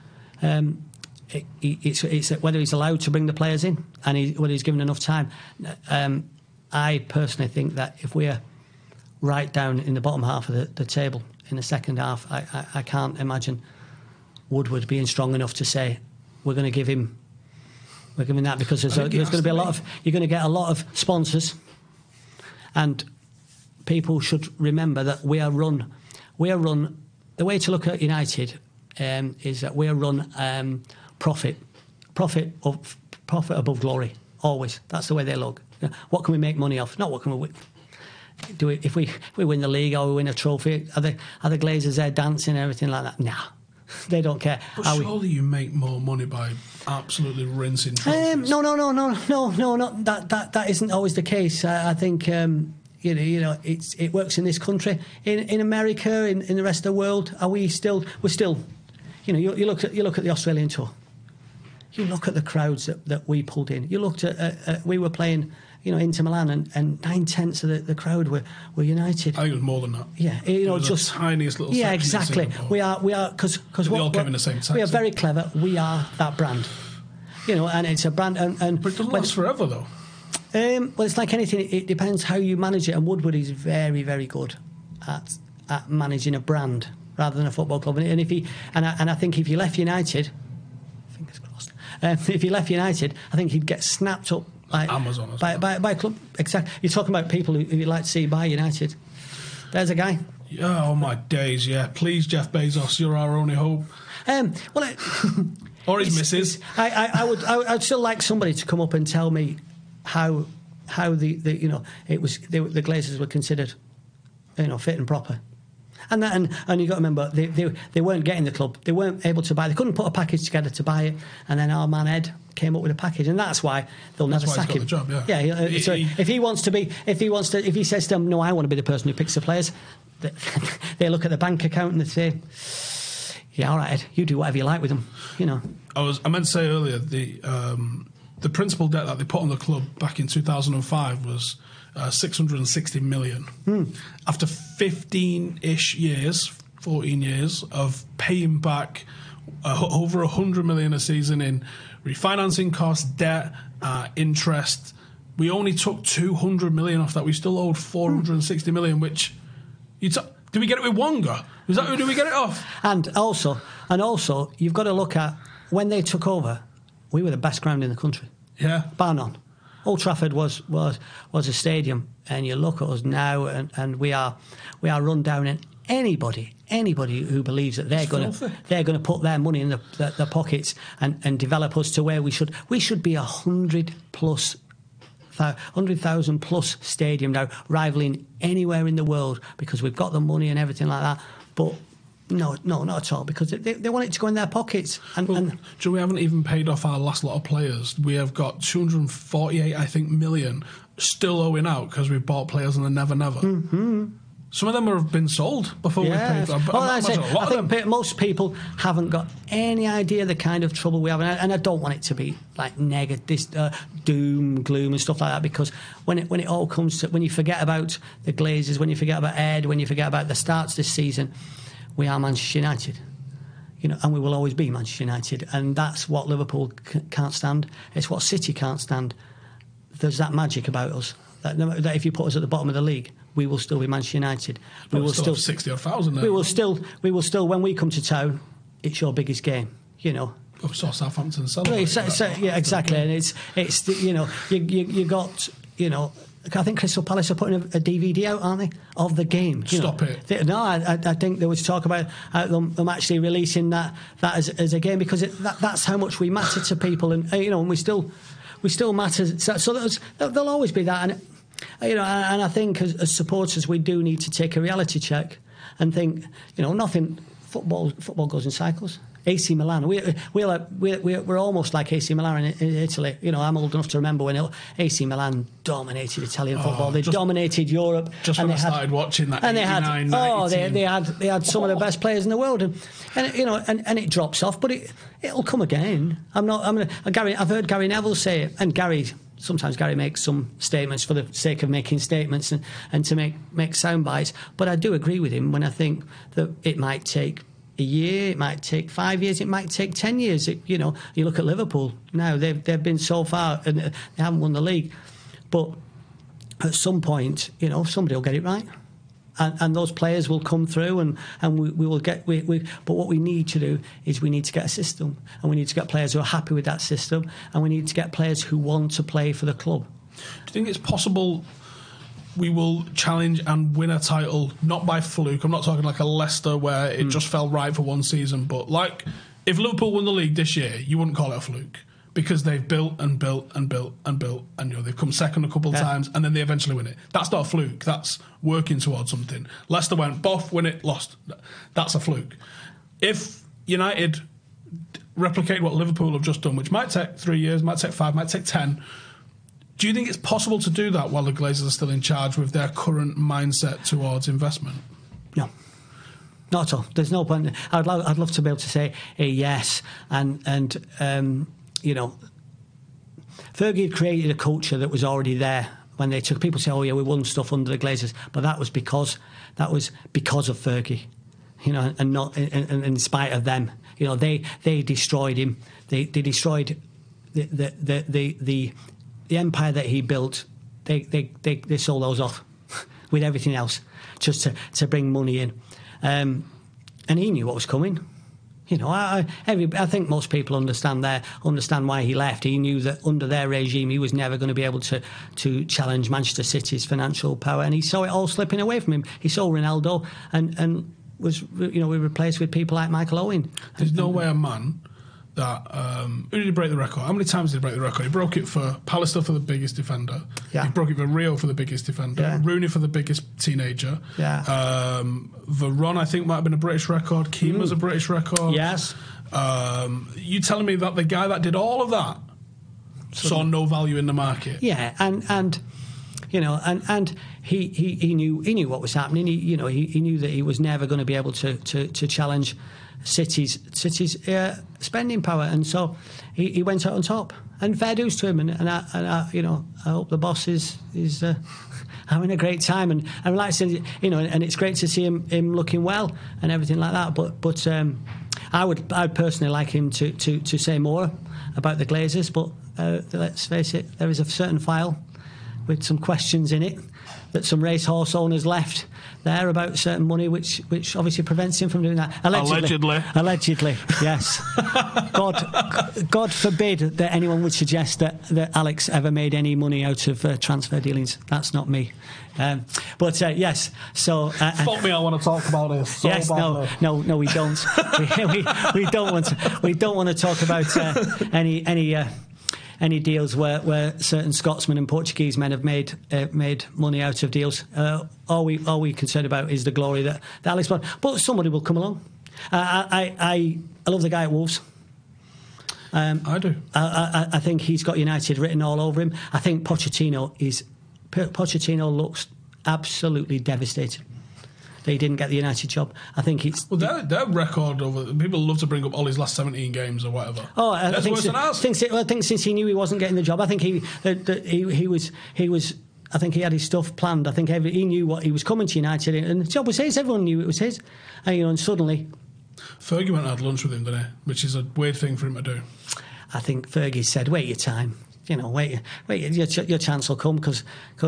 It's whether he's allowed to bring the players in, and whether he's given enough time. I personally think that if we're right down in the bottom half of the table in the second half, I can't imagine Woodward being strong enough to say we're going to give him that, because there's going to be you're going to get a lot of sponsors, and people should remember that we are run. The way to look at United is that we are run profit above glory. Always. That's the way they look. What can we make money off? Not what can we do. If we win the league or we win a trophy, are the Glazers there dancing and everything like that? Nah, they don't care. But surely you make more money by absolutely rinsing trophies. No. Not that isn't always the case. I think it works in this country. In America, in the rest of the world, we're still. You look at the Australian tour. You look at the crowds that we pulled in. You looked at we were playing, Inter Milan, and 9/10 of the crowd were United. I think it was more than that. Yeah, just the tiniest little. Yeah, exactly. We are because we all came in the same taxi. We are very clever. We are that brand, and it's a brand. And but it doesn't last forever, though. Well, it's like anything. It depends how you manage it. And Woodward is very, very good at managing a brand rather than a football club. And I think if you left United, fingers crossed. If he left United, I think he'd get snapped up by Amazon by a club. Exactly. You're talking about people who you'd like to see buy United. There's a guy. Yeah, oh my days, yeah. Please, Jeff Bezos, you're our only hope. Or his missus. I'd still like somebody to come up and tell me how the Glazers were considered, fit and proper. And you got to remember they weren't getting the club. They weren't able to buy. They couldn't put a package together to buy it. And then our man Ed came up with a package, and that's why they'll never sack him. He's got the job, yeah. So if he says to them, no, I want to be the person who picks the players, they look at the bank account and they say, yeah, all right, Ed, you do whatever you like with them. I meant to say earlier the principal debt that they put on the club back in 2005 was 660 million. After 15-ish years, 14 years of paying back over 100 million a season in refinancing costs, debt, interest, we only took 200 million off that. We still owed 460 million, which did we get it with Wonga? Did we get it off? And also, you've got to look at when they took over, we were the best ground in the country. Yeah. Bar none. Old Trafford was a stadium, and you look at us now, and we are run down. And anybody who believes that they're going to put their money in their pockets and develop us to where we should be 100,000 plus stadium now, rivaling anywhere in the world because we've got the money and everything like that. But no, not at all, because they want it to go in their pockets. And we haven't even paid off our last lot of players. We have got 248, I think, million still owing out because we bought players in the Never Never. Mm-hmm. Some of them have been sold before we paid them. I think most people haven't got any idea the kind of trouble we have, and I don't want it to be like negative, doom, gloom, and stuff like that. Because when it all comes to, when you forget about the Glazers, when you forget about Ed, when you forget about the starts this season, we are Manchester United, and we will always be Manchester United, and that's what Liverpool can't stand. It's what City can't stand. There's that magic about us that if you put us at the bottom of the league, we will still be Manchester United. We will still 60,000. We will still. When we come to town, it's your biggest game. We saw Southampton celebrate. Yeah, exactly. And it's you got. I think Crystal Palace are putting a DVD out, aren't they, of the game? Stop it. I think there was talk about them actually releasing that as a game, because that's how much we matter to people, and and we still matter. So there'll always be that, and and I think as supporters we do need to take a reality check and think, nothing. Football goes in cycles. AC Milan, we're almost like AC Milan in Italy. I'm old enough to remember when AC Milan dominated Italian football. They dominated Europe. Just when I started watching that, and they had some of the best players in the world, and it drops off, but it'll come again. I've heard Gary Neville say it, and sometimes Gary makes some statements for the sake of making statements and to make sound bites. But I do agree with him when I think that it might take a year, it might take 5 years, it might take 10 years. You look at Liverpool now; they've been so far and they haven't won the league. But at some point, somebody will get it right, and those players will come through, and we will get. But what we need to do is we need to get a system, and we need to get players who are happy with that system, and we need to get players who want to play for the club. Do you think it's possible we will challenge and win a title, not by fluke? I'm not talking like a Leicester where it just fell right for one season, but like if Liverpool won the league this year, you wouldn't call it a fluke. because they've built and built and built and built, and they've come second a couple of times, and then they eventually win it. That's not a fluke. That's working towards something. Leicester went, boff, win it, lost. That's a fluke. If United replicate what Liverpool have just done, which might take 3 years, might take 5, might take 10, do you think it's possible to do that while the Glazers are still in charge with their current mindset towards investment? No. Not at all. There's no point. I'd love to be able to say yes, and Fergie had created a culture that was already there when they took. People say, "Oh yeah, we won stuff under the Glazers," but that was because of Fergie, and not in spite of them. They destroyed him. They destroyed the empire that he built. They sold those off with everything else just to bring money in. And he knew what was coming. I think most people understand why he left. He knew that under their regime, he was never going to be able to challenge Manchester City's financial power, and he saw it all slipping away from him. He saw Ronaldo, and was we replaced with people like Michael Owen. There's no way a man that who did he break the record? How many times did he break the record? He broke it for Pallister for the biggest defender. Yeah. He broke it for Rio for the biggest defender. Yeah. Rooney for the biggest teenager. Yeah. Varane, I think, might have been a British record. Keane was a British record. Yes. You telling me that the guy that did all of that saw no value in the market? Yeah, and he knew what was happening. He knew that he was never going to be able to challenge City's spending power, and so he went out on top. And fair dues to him, and I hope the boss is having a great time, and like I said, and it's great to see him looking well and everything like that. But I'd personally like him to say more about the Glazers. But let's face it, there is a certain file with some questions in it that some racehorse owners left there about certain money, which obviously prevents him from doing that. Allegedly, yes. God forbid that anyone would suggest that Alex ever made any money out of transfer dealings. That's not me. But yes, so fuck me, I want to talk about this. So yes, no, we don't. we don't want to talk about any deals where certain Scotsmen and Portuguese men have made money out of deals. All we concerned about is the glory that Alex brought. But somebody will come along. I love the guy at Wolves. I do. I think he's got United written all over him. I think Pochettino looks absolutely devastated that he didn't get the United job. I think it's... Well, their record over... People love to bring up Ollie's last 17 games or whatever. Oh, I think worse than ours. I think since he knew he wasn't getting the job, I think he was... I think he had his stuff planned. I think he knew what he was coming to United, and the job was his. Everyone knew it was his. And suddenly... Fergie went and had lunch with him, didn't he? Which is a weird thing for him to do. I think Fergie said, wait your time. Wait, your chance will come, because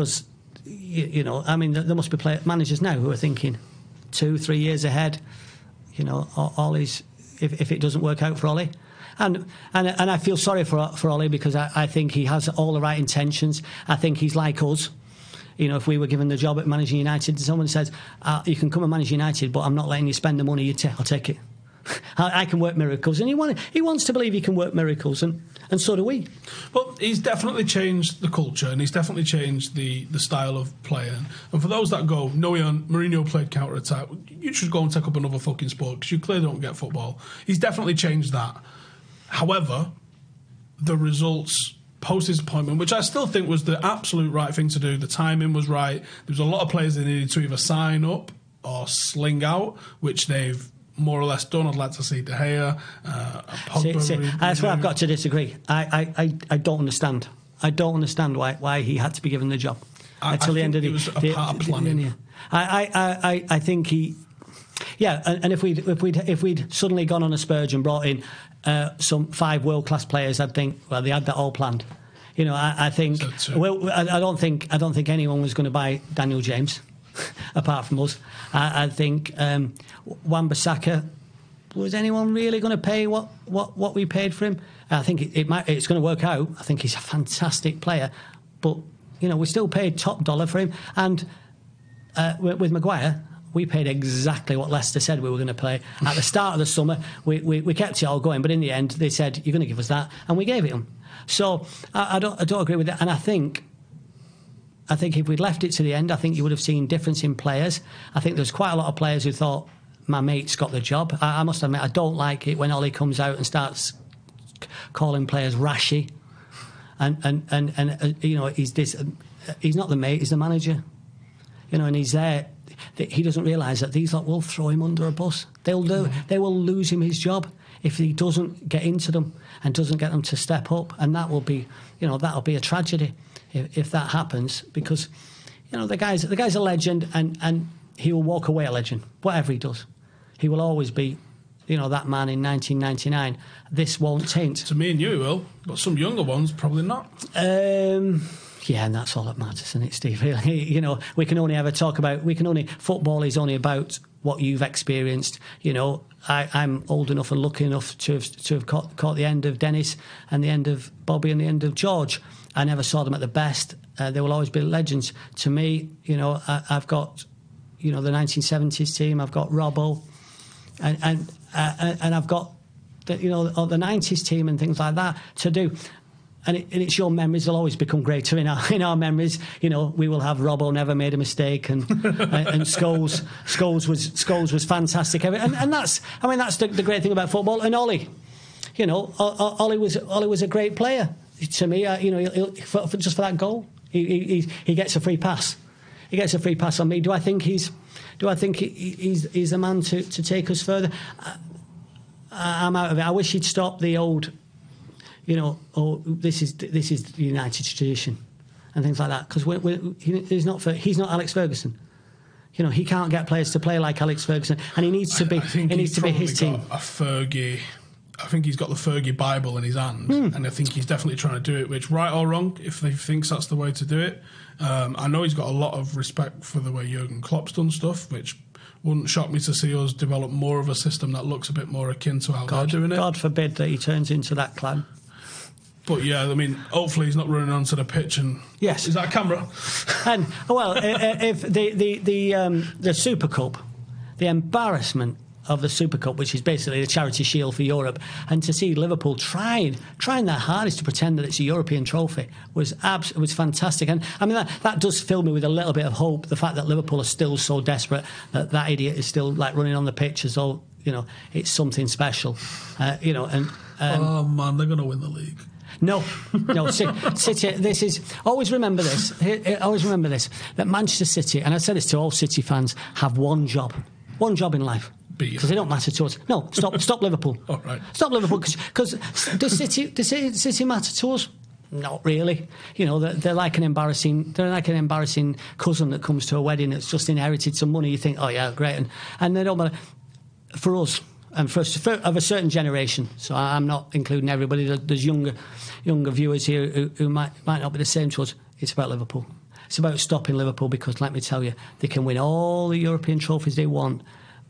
I mean, there must be managers now who are thinking 2-3 years ahead. Ollie's, if it doesn't work out for Ollie, and I feel sorry for Ollie, because I think he has all the right intentions. I think he's like us. If we were given the job at managing United, and someone says, you can come and manage United, but I'm not letting you spend the money, I'll take it. I can work miracles, and he wants to believe he can work miracles, and so do we. Well, he's definitely changed the culture, and he's definitely changed the style of playing. And for those that go, no, Mourinho played counter-attack, you should go and take up another fucking sport, because you clearly don't get football. He's definitely changed that. However, the results post his appointment, which I still think was the absolute right thing to do, the timing was right. There was a lot of players that needed to either sign up or sling out, which they've more or less done. I'd like to see De Gea, Pogba. That's where I've got to disagree. I don't understand. I don't understand why he had to be given the job until the end of the. It was a part of planning. I think he. Yeah, and if we'd suddenly gone on a spurge and brought in some 5 world-class players, I'd think, well, they had that all planned. I think. Well, I don't think anyone was going to buy Daniel James. Apart from us, I think Wan-Bissaka, was anyone really going to pay what we paid for him? I think it's going to work out. I think he's a fantastic player, but we still paid top dollar for him. And with Maguire, we paid exactly what Leicester said we were going to pay at the start of the summer. We kept it all going, but in the end, they said, "You're going to give us that," and we gave it them. So I don't agree with that. And I think if we'd left it to the end, I think you would have seen difference in players. I think there's quite a lot of players who thought, my mate's got the job. I must admit, I don't like it when Ollie comes out and starts calling players rashy. And you know, he's not the mate, he's the manager. You know, and he's there. He doesn't realise that these lot will throw him under a bus. They will lose him his job if he doesn't get into them and doesn't get them to step up. And that will be, you know, that'll be a tragedy if that happens, because, you know, the guy's a legend, and he will walk away a legend, whatever he does. He will always be, you know, that man in 1999. This won't taint. To me and you, he will, but some younger ones probably not. Yeah, and that's all that matters, isn't it, Steve? You know, football is only about what you've experienced. You know, I'm old enough and lucky enough to have caught the end of Dennis and the end of Bobby and the end of George. I never saw them at the best. They will always be legends. To me, you know, I've got, you know, the 1970s team. I've got Robbo, and I've got the 90s team and things like that to do. And it's your memories will always become greater in our memories. You know, we will have Robbo never made a mistake, and Scholes was fantastic. And that's the great thing about football. And Ollie, you know, Ollie was a great player to me. You know, just for that goal, he gets a free pass. He gets a free pass on me. Do I think he's the man to take us further? I'm out of it. I wish he'd stop the old, you know, this is the United tradition and things like that, because he's not Alex Ferguson. You know, he can't get players to play like Alex Ferguson, and he needs to be. It needs to be his team. A Fergie. I think he's got the Fergie Bible in his hand, and I think he's definitely trying to do it. Which, right or wrong, if he thinks that's the way to do it, I know he's got a lot of respect for the way Jurgen Klopp's done stuff, which wouldn't shock me to see us develop more of a system that looks a bit more akin to how they're doing it. God forbid that he turns into that clan. But yeah, I mean, hopefully he's not running onto the pitch and... Yes. Is that a camera? And, well, if the Super Cup, the embarrassment of the Super Cup, which is basically the charity shield for Europe, and to see Liverpool trying their hardest to pretend that it's a European trophy was fantastic. And I mean, that does fill me with a little bit of hope, the fact that Liverpool are still so desperate, that idiot is still like running on the pitch as though, you know, it's something special. You know, and... oh man, they're going to win the league. No, City. This is always remember this. That Manchester City, and I said this to all City fans, have one job in life, because they don't matter to us. No, stop Liverpool. All right. Stop Liverpool, because does City matter to us? Not really. You know, they're like an embarrassing cousin that comes to a wedding that's just inherited some money. You think, oh yeah, great, and they don't matter for us. And for of a certain generation, so I'm not including everybody. There's younger viewers here who might not be the same to us. It's about Liverpool. It's about stopping Liverpool, because let me tell you, they can win all the European trophies they want.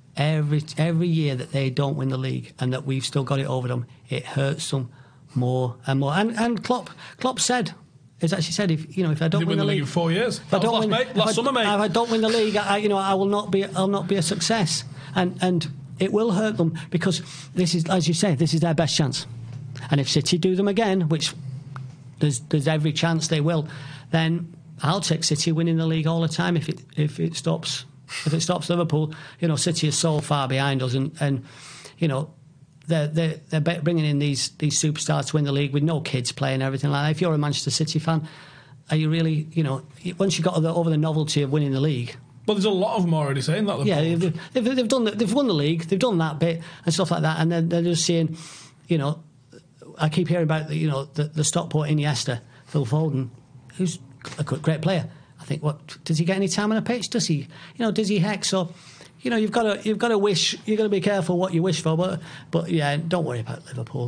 Every year that they don't win the league and that we've still got it over them, it hurts them more and more. And Klopp said, has actually said, if I don't win the league in 4 years, last summer, mate. If I don't win the league, I'll not be a success. And it will hurt them, because this is, as you say, this is their best chance. And if City do them again, which there's every chance they will, then I'll take City winning the league all the time. If it stops Liverpool, you know, City is so far behind us, and you know, they're bringing in these superstars to win the league with no kids playing, everything like that. If you're a Manchester City fan, are you really, you know, once you got over the novelty of winning the league? Well, there's a lot of them already saying that. Yeah, they've won the league, they've done that bit and stuff like that, and then they're just saying, you know, I keep hearing about the Stockport Iniesta, Phil Foden, who's a great player. I think, what does he get any time on a pitch? Does he, does he heck? So, you know, you've got to wish. You've got to be careful what you wish for. But yeah, don't worry about Liverpool.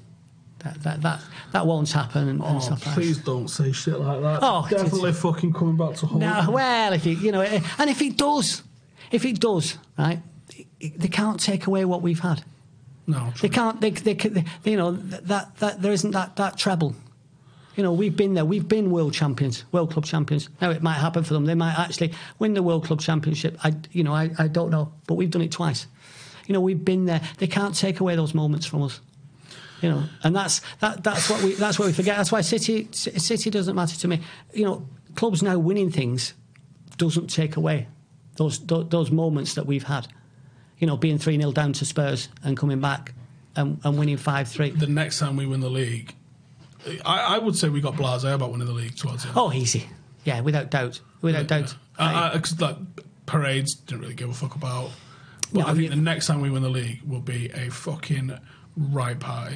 That won't happen and stuff like that. Please don't say shit like that. Oh, definitely fucking coming back to home. No, well, if it does, right? They can't take away what we've had. No, they can't. They that there isn't that treble. You know, we've been there. We've been world champions, world club champions. Now it might happen for them. They might actually win the World Club Championship. I don't know, but we've done it twice. You know, we've been there. They can't take away those moments from us. You know, and that's what we forget. That's why City doesn't matter to me. You know, clubs now winning things doesn't take away those moments that we've had. You know, being 3-0 down to Spurs and coming back and winning 5-3. The next time we win the league, I would say we got blasé about winning the league towards the end. Oh, easy. Yeah, without doubt. Without doubt. Because like, parades didn't really give a fuck about. But I think the next time we win the league will be a fucking right party.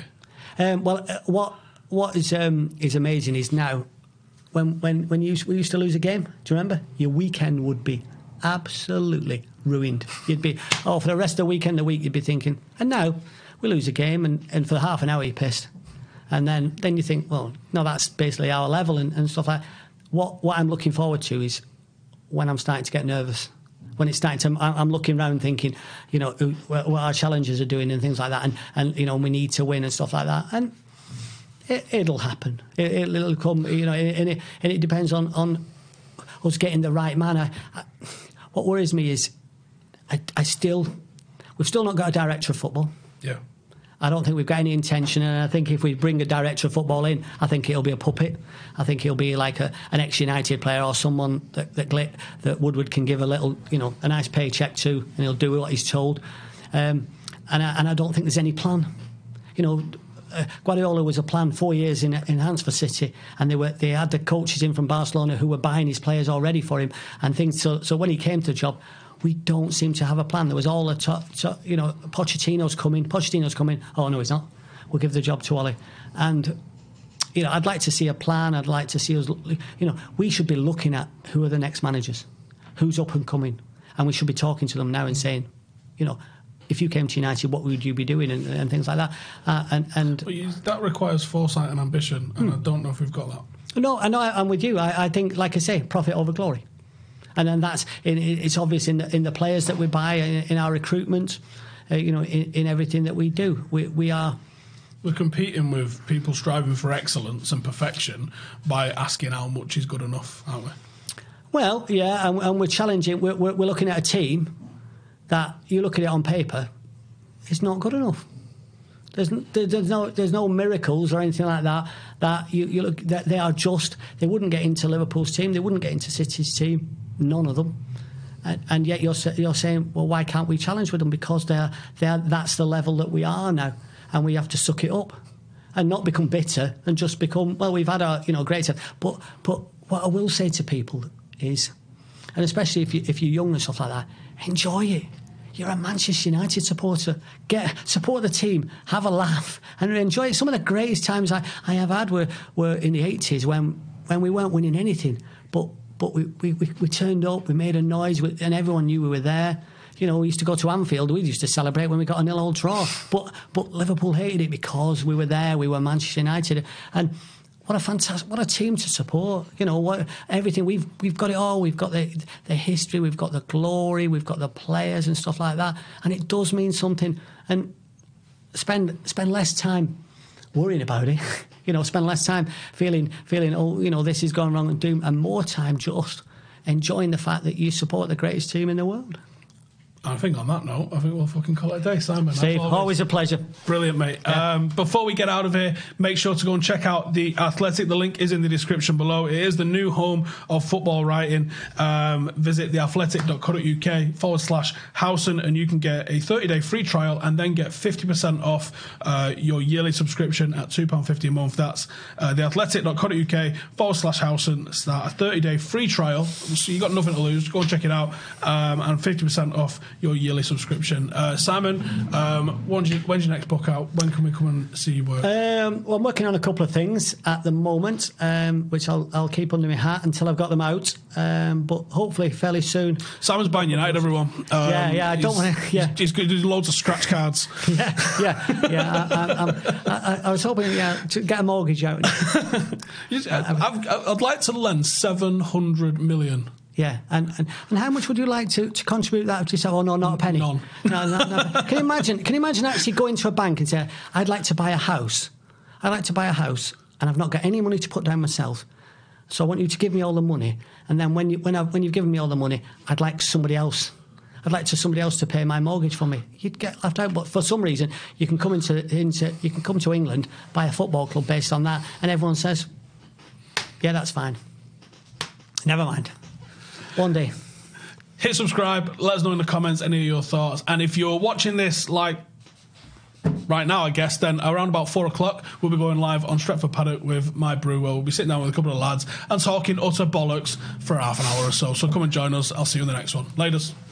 What is amazing is now when we used to lose a game. Do you remember? Your weekend would be absolutely ruined. You'd be for the rest of the weekend, the week, you'd be thinking. And now we lose a game, and for half an hour you're pissed, and then you think, well, no, that's basically our level and stuff like that. What I'm looking forward to is when I'm starting to get nervous. When it's starting to, I'm looking around thinking, you know, what our challengers are doing and things like that, and you know, we need to win and stuff like that, and it'll happen. It'll come, you know, and it depends on us getting the right man. What worries me is we've still not got a director of football. Yeah. I don't think we've got any intention, and I think if we bring a director of football in, I think it'll be a puppet. I think he'll be like an ex-United player or someone that Woodward can give a little, you know, a nice paycheck to, and he'll do what he's told. And I don't think there's any plan. You know, Guardiola was a plan 4 years in hand for City, and they had the coaches in from Barcelona who were buying his players already for him and things. So when he came to the job, we don't seem to have a plan. There was all you know, Pochettino's coming. Oh, no, he's not. We'll give the job to Ollie. And, you know, I'd like to see a plan. I'd like to see us, you know, we should be looking at who are the next managers, who's up and coming. And we should be talking to them now and saying, you know, if you came to United, what would you be doing and things like that. That requires foresight and ambition, and I don't know if we've got that. No, I'm with you. I think, like I say, profit over glory. And then it's obvious in the players that we buy, in our recruitment, you know, in everything that we do. We're competing with people striving for excellence and perfection by asking how much is good enough, aren't we? Well, yeah, and we're challenging. We're looking at a team that you look at it on paper, it's not good enough. There's no miracles or anything like that. That you look, that they wouldn't get into Liverpool's team. They wouldn't get into City's team. None of them. And yet you're saying, well, why can't we challenge with them? Because that's the level that we are now, and we have to suck it up and not become bitter and just become, well, we've had our, you know, great time. But what I will say to people is, and especially if you're young and stuff like that, enjoy it. You're a Manchester United supporter. Support the team, have a laugh, and enjoy it. Some of the greatest times I have had were in the 80s when we weren't winning anything, but we turned up, we made a noise, and everyone knew we were there. You know, we used to go to Anfield, we used to celebrate when we got a 0-0 draw. But Liverpool hated it because we were there, we were Manchester United. And what a team to support. You know, everything, we've got it all. We've got the history, we've got the glory, we've got the players and stuff like that. And it does mean something. And spend less time worrying about it. You know, spend less time feeling, oh, you know, this is going wrong, and more time just enjoying the fact that you support the greatest team in the world. I think on that note, I think we'll fucking call it a day, Simon. Steve, always a pleasure. Brilliant, mate. Yeah. Before we get out of here, make sure to go and check out The Athletic. The link is in the description below. It is the new home of football writing. Visit theathletic.co.uk/Howson, and you can get a 30-day free trial and then get 50% off your yearly subscription at £2.50 a month. That's theathletic.co.uk/Howson. Start a 30-day free trial. So you've got nothing to lose. Go and check it out. And 50% off your yearly subscription. Simon, when's your next book out? When can we come and see you work? Well, I'm working on a couple of things at the moment, which I'll keep under my hat until I've got them out. But hopefully fairly soon. Simon's buying United, everyone. I don't want to. Yeah, he's going to do loads of scratch cards. I was hoping to get a mortgage out. I'd like to lend 700 million. Yeah, and how much would you like to contribute that to yourself? Oh, no, not a penny. None. No. Can you imagine actually going to a bank and say, I'd like to buy a house. And I've not got any money to put down myself. So I want you to give me all the money. And then when you've given me all the money, I'd like somebody else. I'd like somebody else to pay my mortgage for me. You'd get left out. But for some reason, you can come you can come to England, buy a football club based on that, and everyone says, yeah, that's fine. Never mind. One day. Hit subscribe. Let us know in the comments any of your thoughts. And if you're watching this like right now, I guess, then around about 4 o'clock, we'll be going live on Stretford Paddock with My Brew, where we'll be sitting down with a couple of lads and talking utter bollocks for half an hour or so. So come and join us. I'll see you in the next one. Laters.